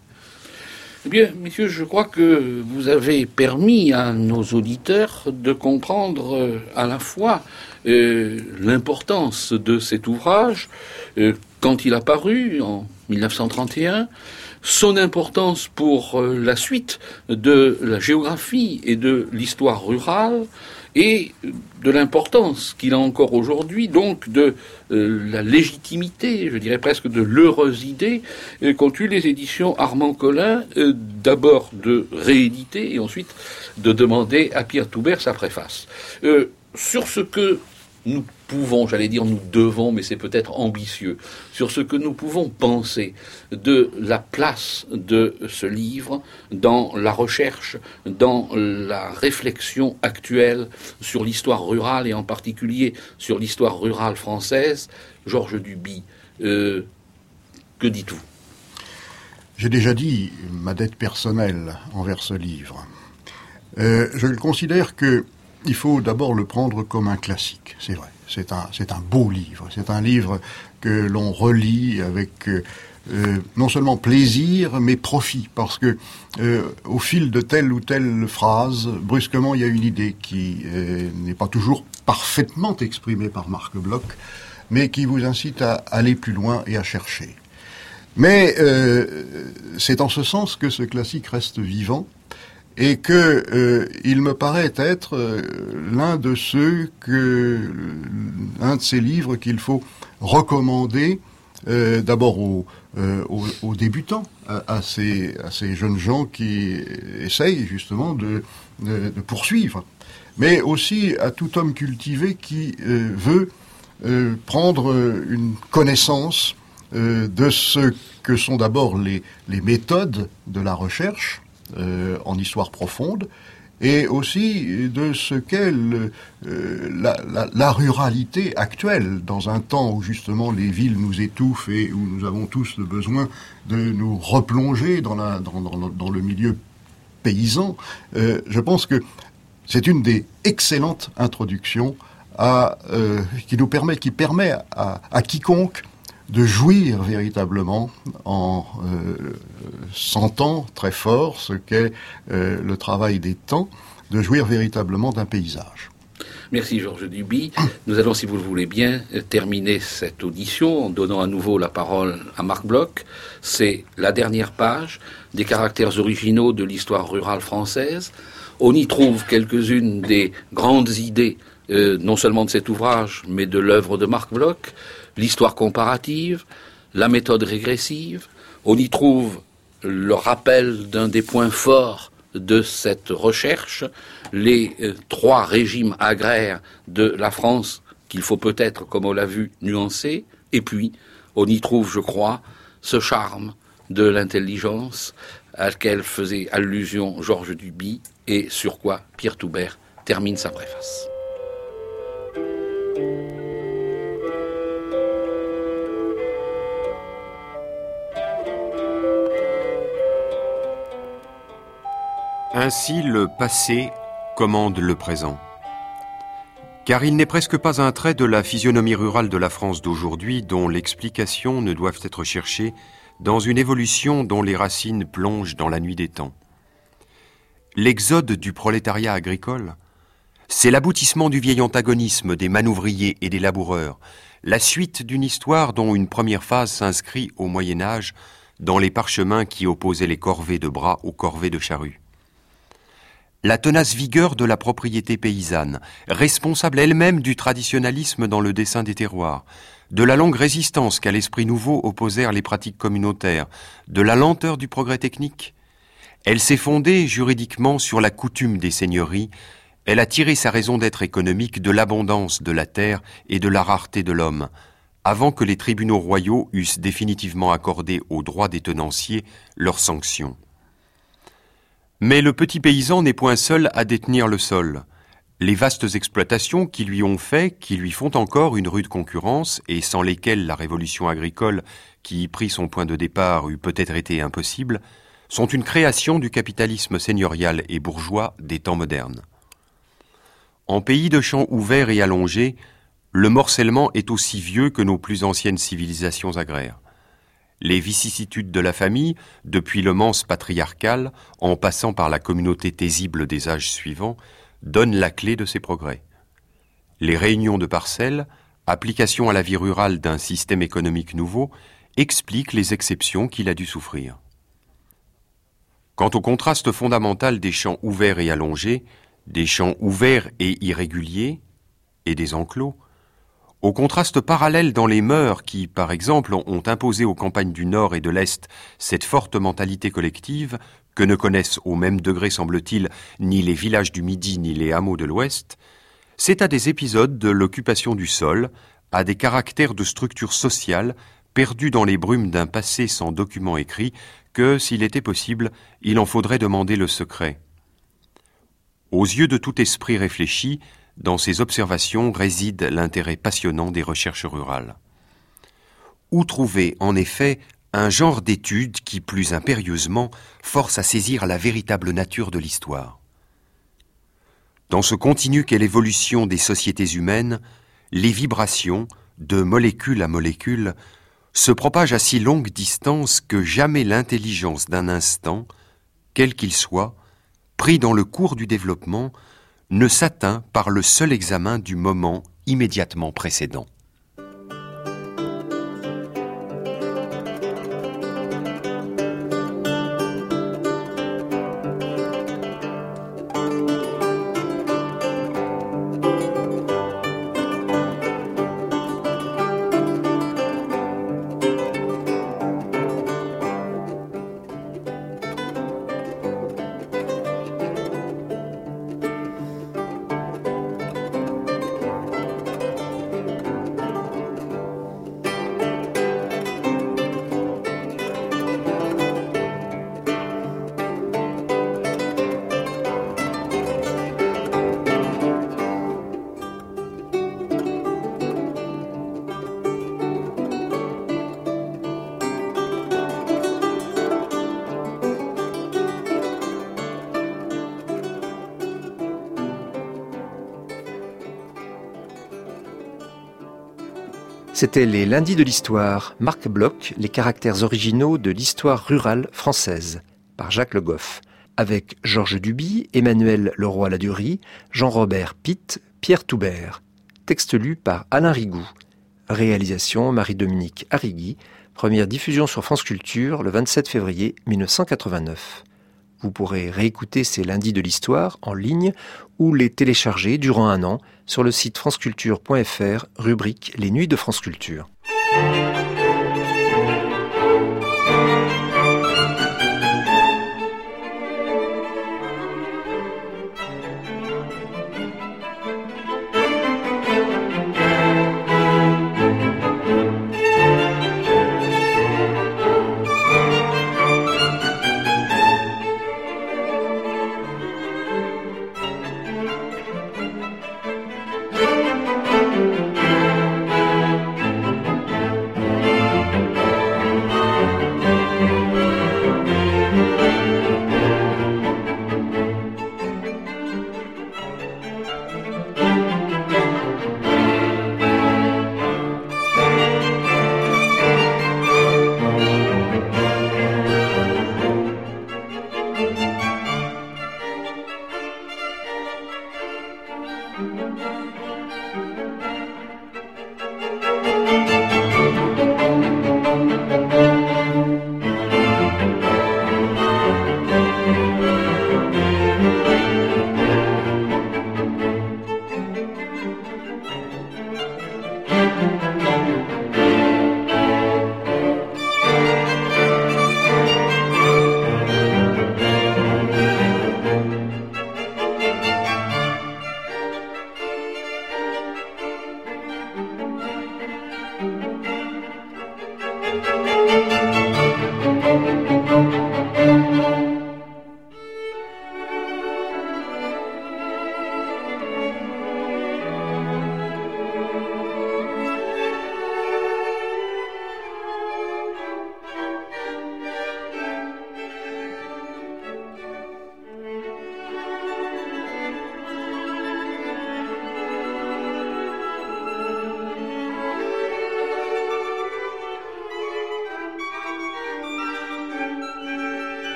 Eh bien, messieurs, je crois que vous avez permis à nos auditeurs de comprendre à la fois euh, l'importance de cet ouvrage, euh, quand il a paru en dix-neuf cent trente et un, son importance pour euh, la suite de la géographie et de l'histoire rurale, et de l'importance qu'il a encore aujourd'hui, donc de euh, la légitimité, je dirais presque de l'heureuse idée euh, qu'ont eu les éditions Armand Collin, euh, d'abord de rééditer et ensuite de demander à Pierre Toubert sa préface. Euh, sur ce que nous pouvons, j'allais dire nous devons, mais c'est peut-être ambitieux, sur ce que nous pouvons penser de la place de ce livre dans la recherche, dans la réflexion actuelle sur l'histoire rurale et en particulier sur l'histoire rurale française. Georges Duby, euh, que dites-vous ? J'ai déjà dit ma dette personnelle envers ce livre. Euh, je considère que il faut d'abord le prendre comme un classique, c'est vrai. C'est un, c'est un beau livre. C'est un livre que l'on relit avec euh, non seulement plaisir, mais profit. Parce que euh, au fil de telle ou telle phrase, brusquement, il y a une idée qui euh, n'est pas toujours parfaitement exprimée par Marc Bloch, mais qui vous incite à aller plus loin et à chercher. Mais euh, c'est en ce sens que ce classique reste vivant, et que euh, il me paraît être euh, l'un de ceux que l'un de ces livres qu'il faut recommander euh, d'abord aux, euh, aux, aux débutants, à, à ces à ces jeunes gens qui essayent justement de, de, de poursuivre, mais aussi à tout homme cultivé qui euh, veut euh, prendre une connaissance euh, de ce que sont d'abord les les méthodes de la recherche Euh, en histoire profonde, et aussi de ce qu'est le, euh, la, la, la ruralité actuelle, dans un temps où justement les villes nous étouffent et où nous avons tous le besoin de nous replonger dans, la, dans, dans, dans le milieu paysan. Euh, je pense que c'est une des excellentes introductions à, euh, qui nous permet, qui permet à, à quiconque de jouir véritablement en euh, sentant très fort ce qu'est euh, le travail des temps, de jouir véritablement d'un paysage. Merci Georges Duby. Nous allons, si vous le voulez bien, terminer cette audition en donnant à nouveau la parole à Marc Bloch. C'est la dernière page des caractères originaux de l'histoire rurale française. On y trouve quelques-unes des grandes idées, euh, non seulement de cet ouvrage, mais de l'œuvre de Marc Bloch. L'histoire comparative, la méthode régressive. On y trouve le rappel d'un des points forts de cette recherche, les euh, trois régimes agraires de la France qu'il faut peut-être, comme on l'a vu, nuancer. Et puis, on y trouve, je crois, ce charme de l'intelligence à laquelle faisait allusion Georges Duby et sur quoi Pierre Toubert termine sa préface. Ainsi le passé commande le présent. Car il n'est presque pas un trait de la physionomie rurale de la France d'aujourd'hui dont l'explication ne doive être cherchée dans une évolution dont les racines plongent dans la nuit des temps. L'exode du prolétariat agricole, c'est l'aboutissement du vieil antagonisme des manouvriers et des laboureurs, la suite d'une histoire dont une première phase s'inscrit au Moyen-Âge dans les parchemins qui opposaient les corvées de bras aux corvées de charrues. La tenace vigueur de la propriété paysanne, responsable elle-même du traditionnalisme dans le dessin des terroirs, de la longue résistance qu'à l'esprit nouveau opposèrent les pratiques communautaires, de la lenteur du progrès technique. Elle s'est fondée juridiquement sur la coutume des seigneuries, elle a tiré sa raison d'être économique de l'abondance de la terre et de la rareté de l'homme, avant que les tribunaux royaux eussent définitivement accordé aux droits des tenanciers leur sanction. Mais le petit paysan n'est point seul à détenir le sol. Les vastes exploitations qui lui ont fait, qui lui font encore une rude concurrence, et sans lesquelles la révolution agricole, qui y prit son point de départ, eût peut-être été impossible, sont une création du capitalisme seigneurial et bourgeois des temps modernes. En pays de champs ouverts et allongés, le morcellement est aussi vieux que nos plus anciennes civilisations agraires. Les vicissitudes de la famille, depuis le mense patriarcal, en passant par la communauté taisible des âges suivants, donnent la clé de ces progrès. Les réunions de parcelles, application à la vie rurale d'un système économique nouveau, expliquent les exceptions qu'il a dû souffrir. Quant au contraste fondamental des champs ouverts et allongés, des champs ouverts et irréguliers, et des enclos, au contraste parallèle dans les mœurs qui, par exemple, ont imposé aux campagnes du Nord et de l'Est cette forte mentalité collective que ne connaissent au même degré, semble-t-il, ni les villages du Midi ni les hameaux de l'Ouest, C'est à des épisodes de l'occupation du sol, à des caractères de structure sociale perdus dans les brumes d'un passé sans document écrit que, s'il était possible, il en faudrait demander le secret. Aux yeux de tout esprit réfléchi, dans ces observations réside l'intérêt passionnant des recherches rurales. Où trouver, en effet, un genre d'étude qui, plus impérieusement, force à saisir la véritable nature de l'histoire. Dans ce continu qu'est l'évolution des sociétés humaines, les vibrations, de molécule à molécule, se propagent à si longue distance que jamais l'intelligence d'un instant, quel qu'il soit, pris dans le cours du développement, ne s'atteint par le seul examen du moment immédiatement précédent. C'était les Lundis de l'Histoire, Marc Bloch, les caractères originaux de l'histoire rurale française, par Jacques Le Goff, avec Georges Duby, Emmanuel Leroy-Ladurie, Jean-Robert Pitt, Pierre Toubert. Texte lu par Alain Rigoux. Réalisation Marie-Dominique Arrigui. Première diffusion sur France Culture le vingt-sept février mille neuf cent quatre-vingt-neuf. Vous pourrez réécouter ces Lundis de l'Histoire en ligne ou les télécharger durant un an sur le site franceculture point f r, rubrique Les Nuits de France Culture.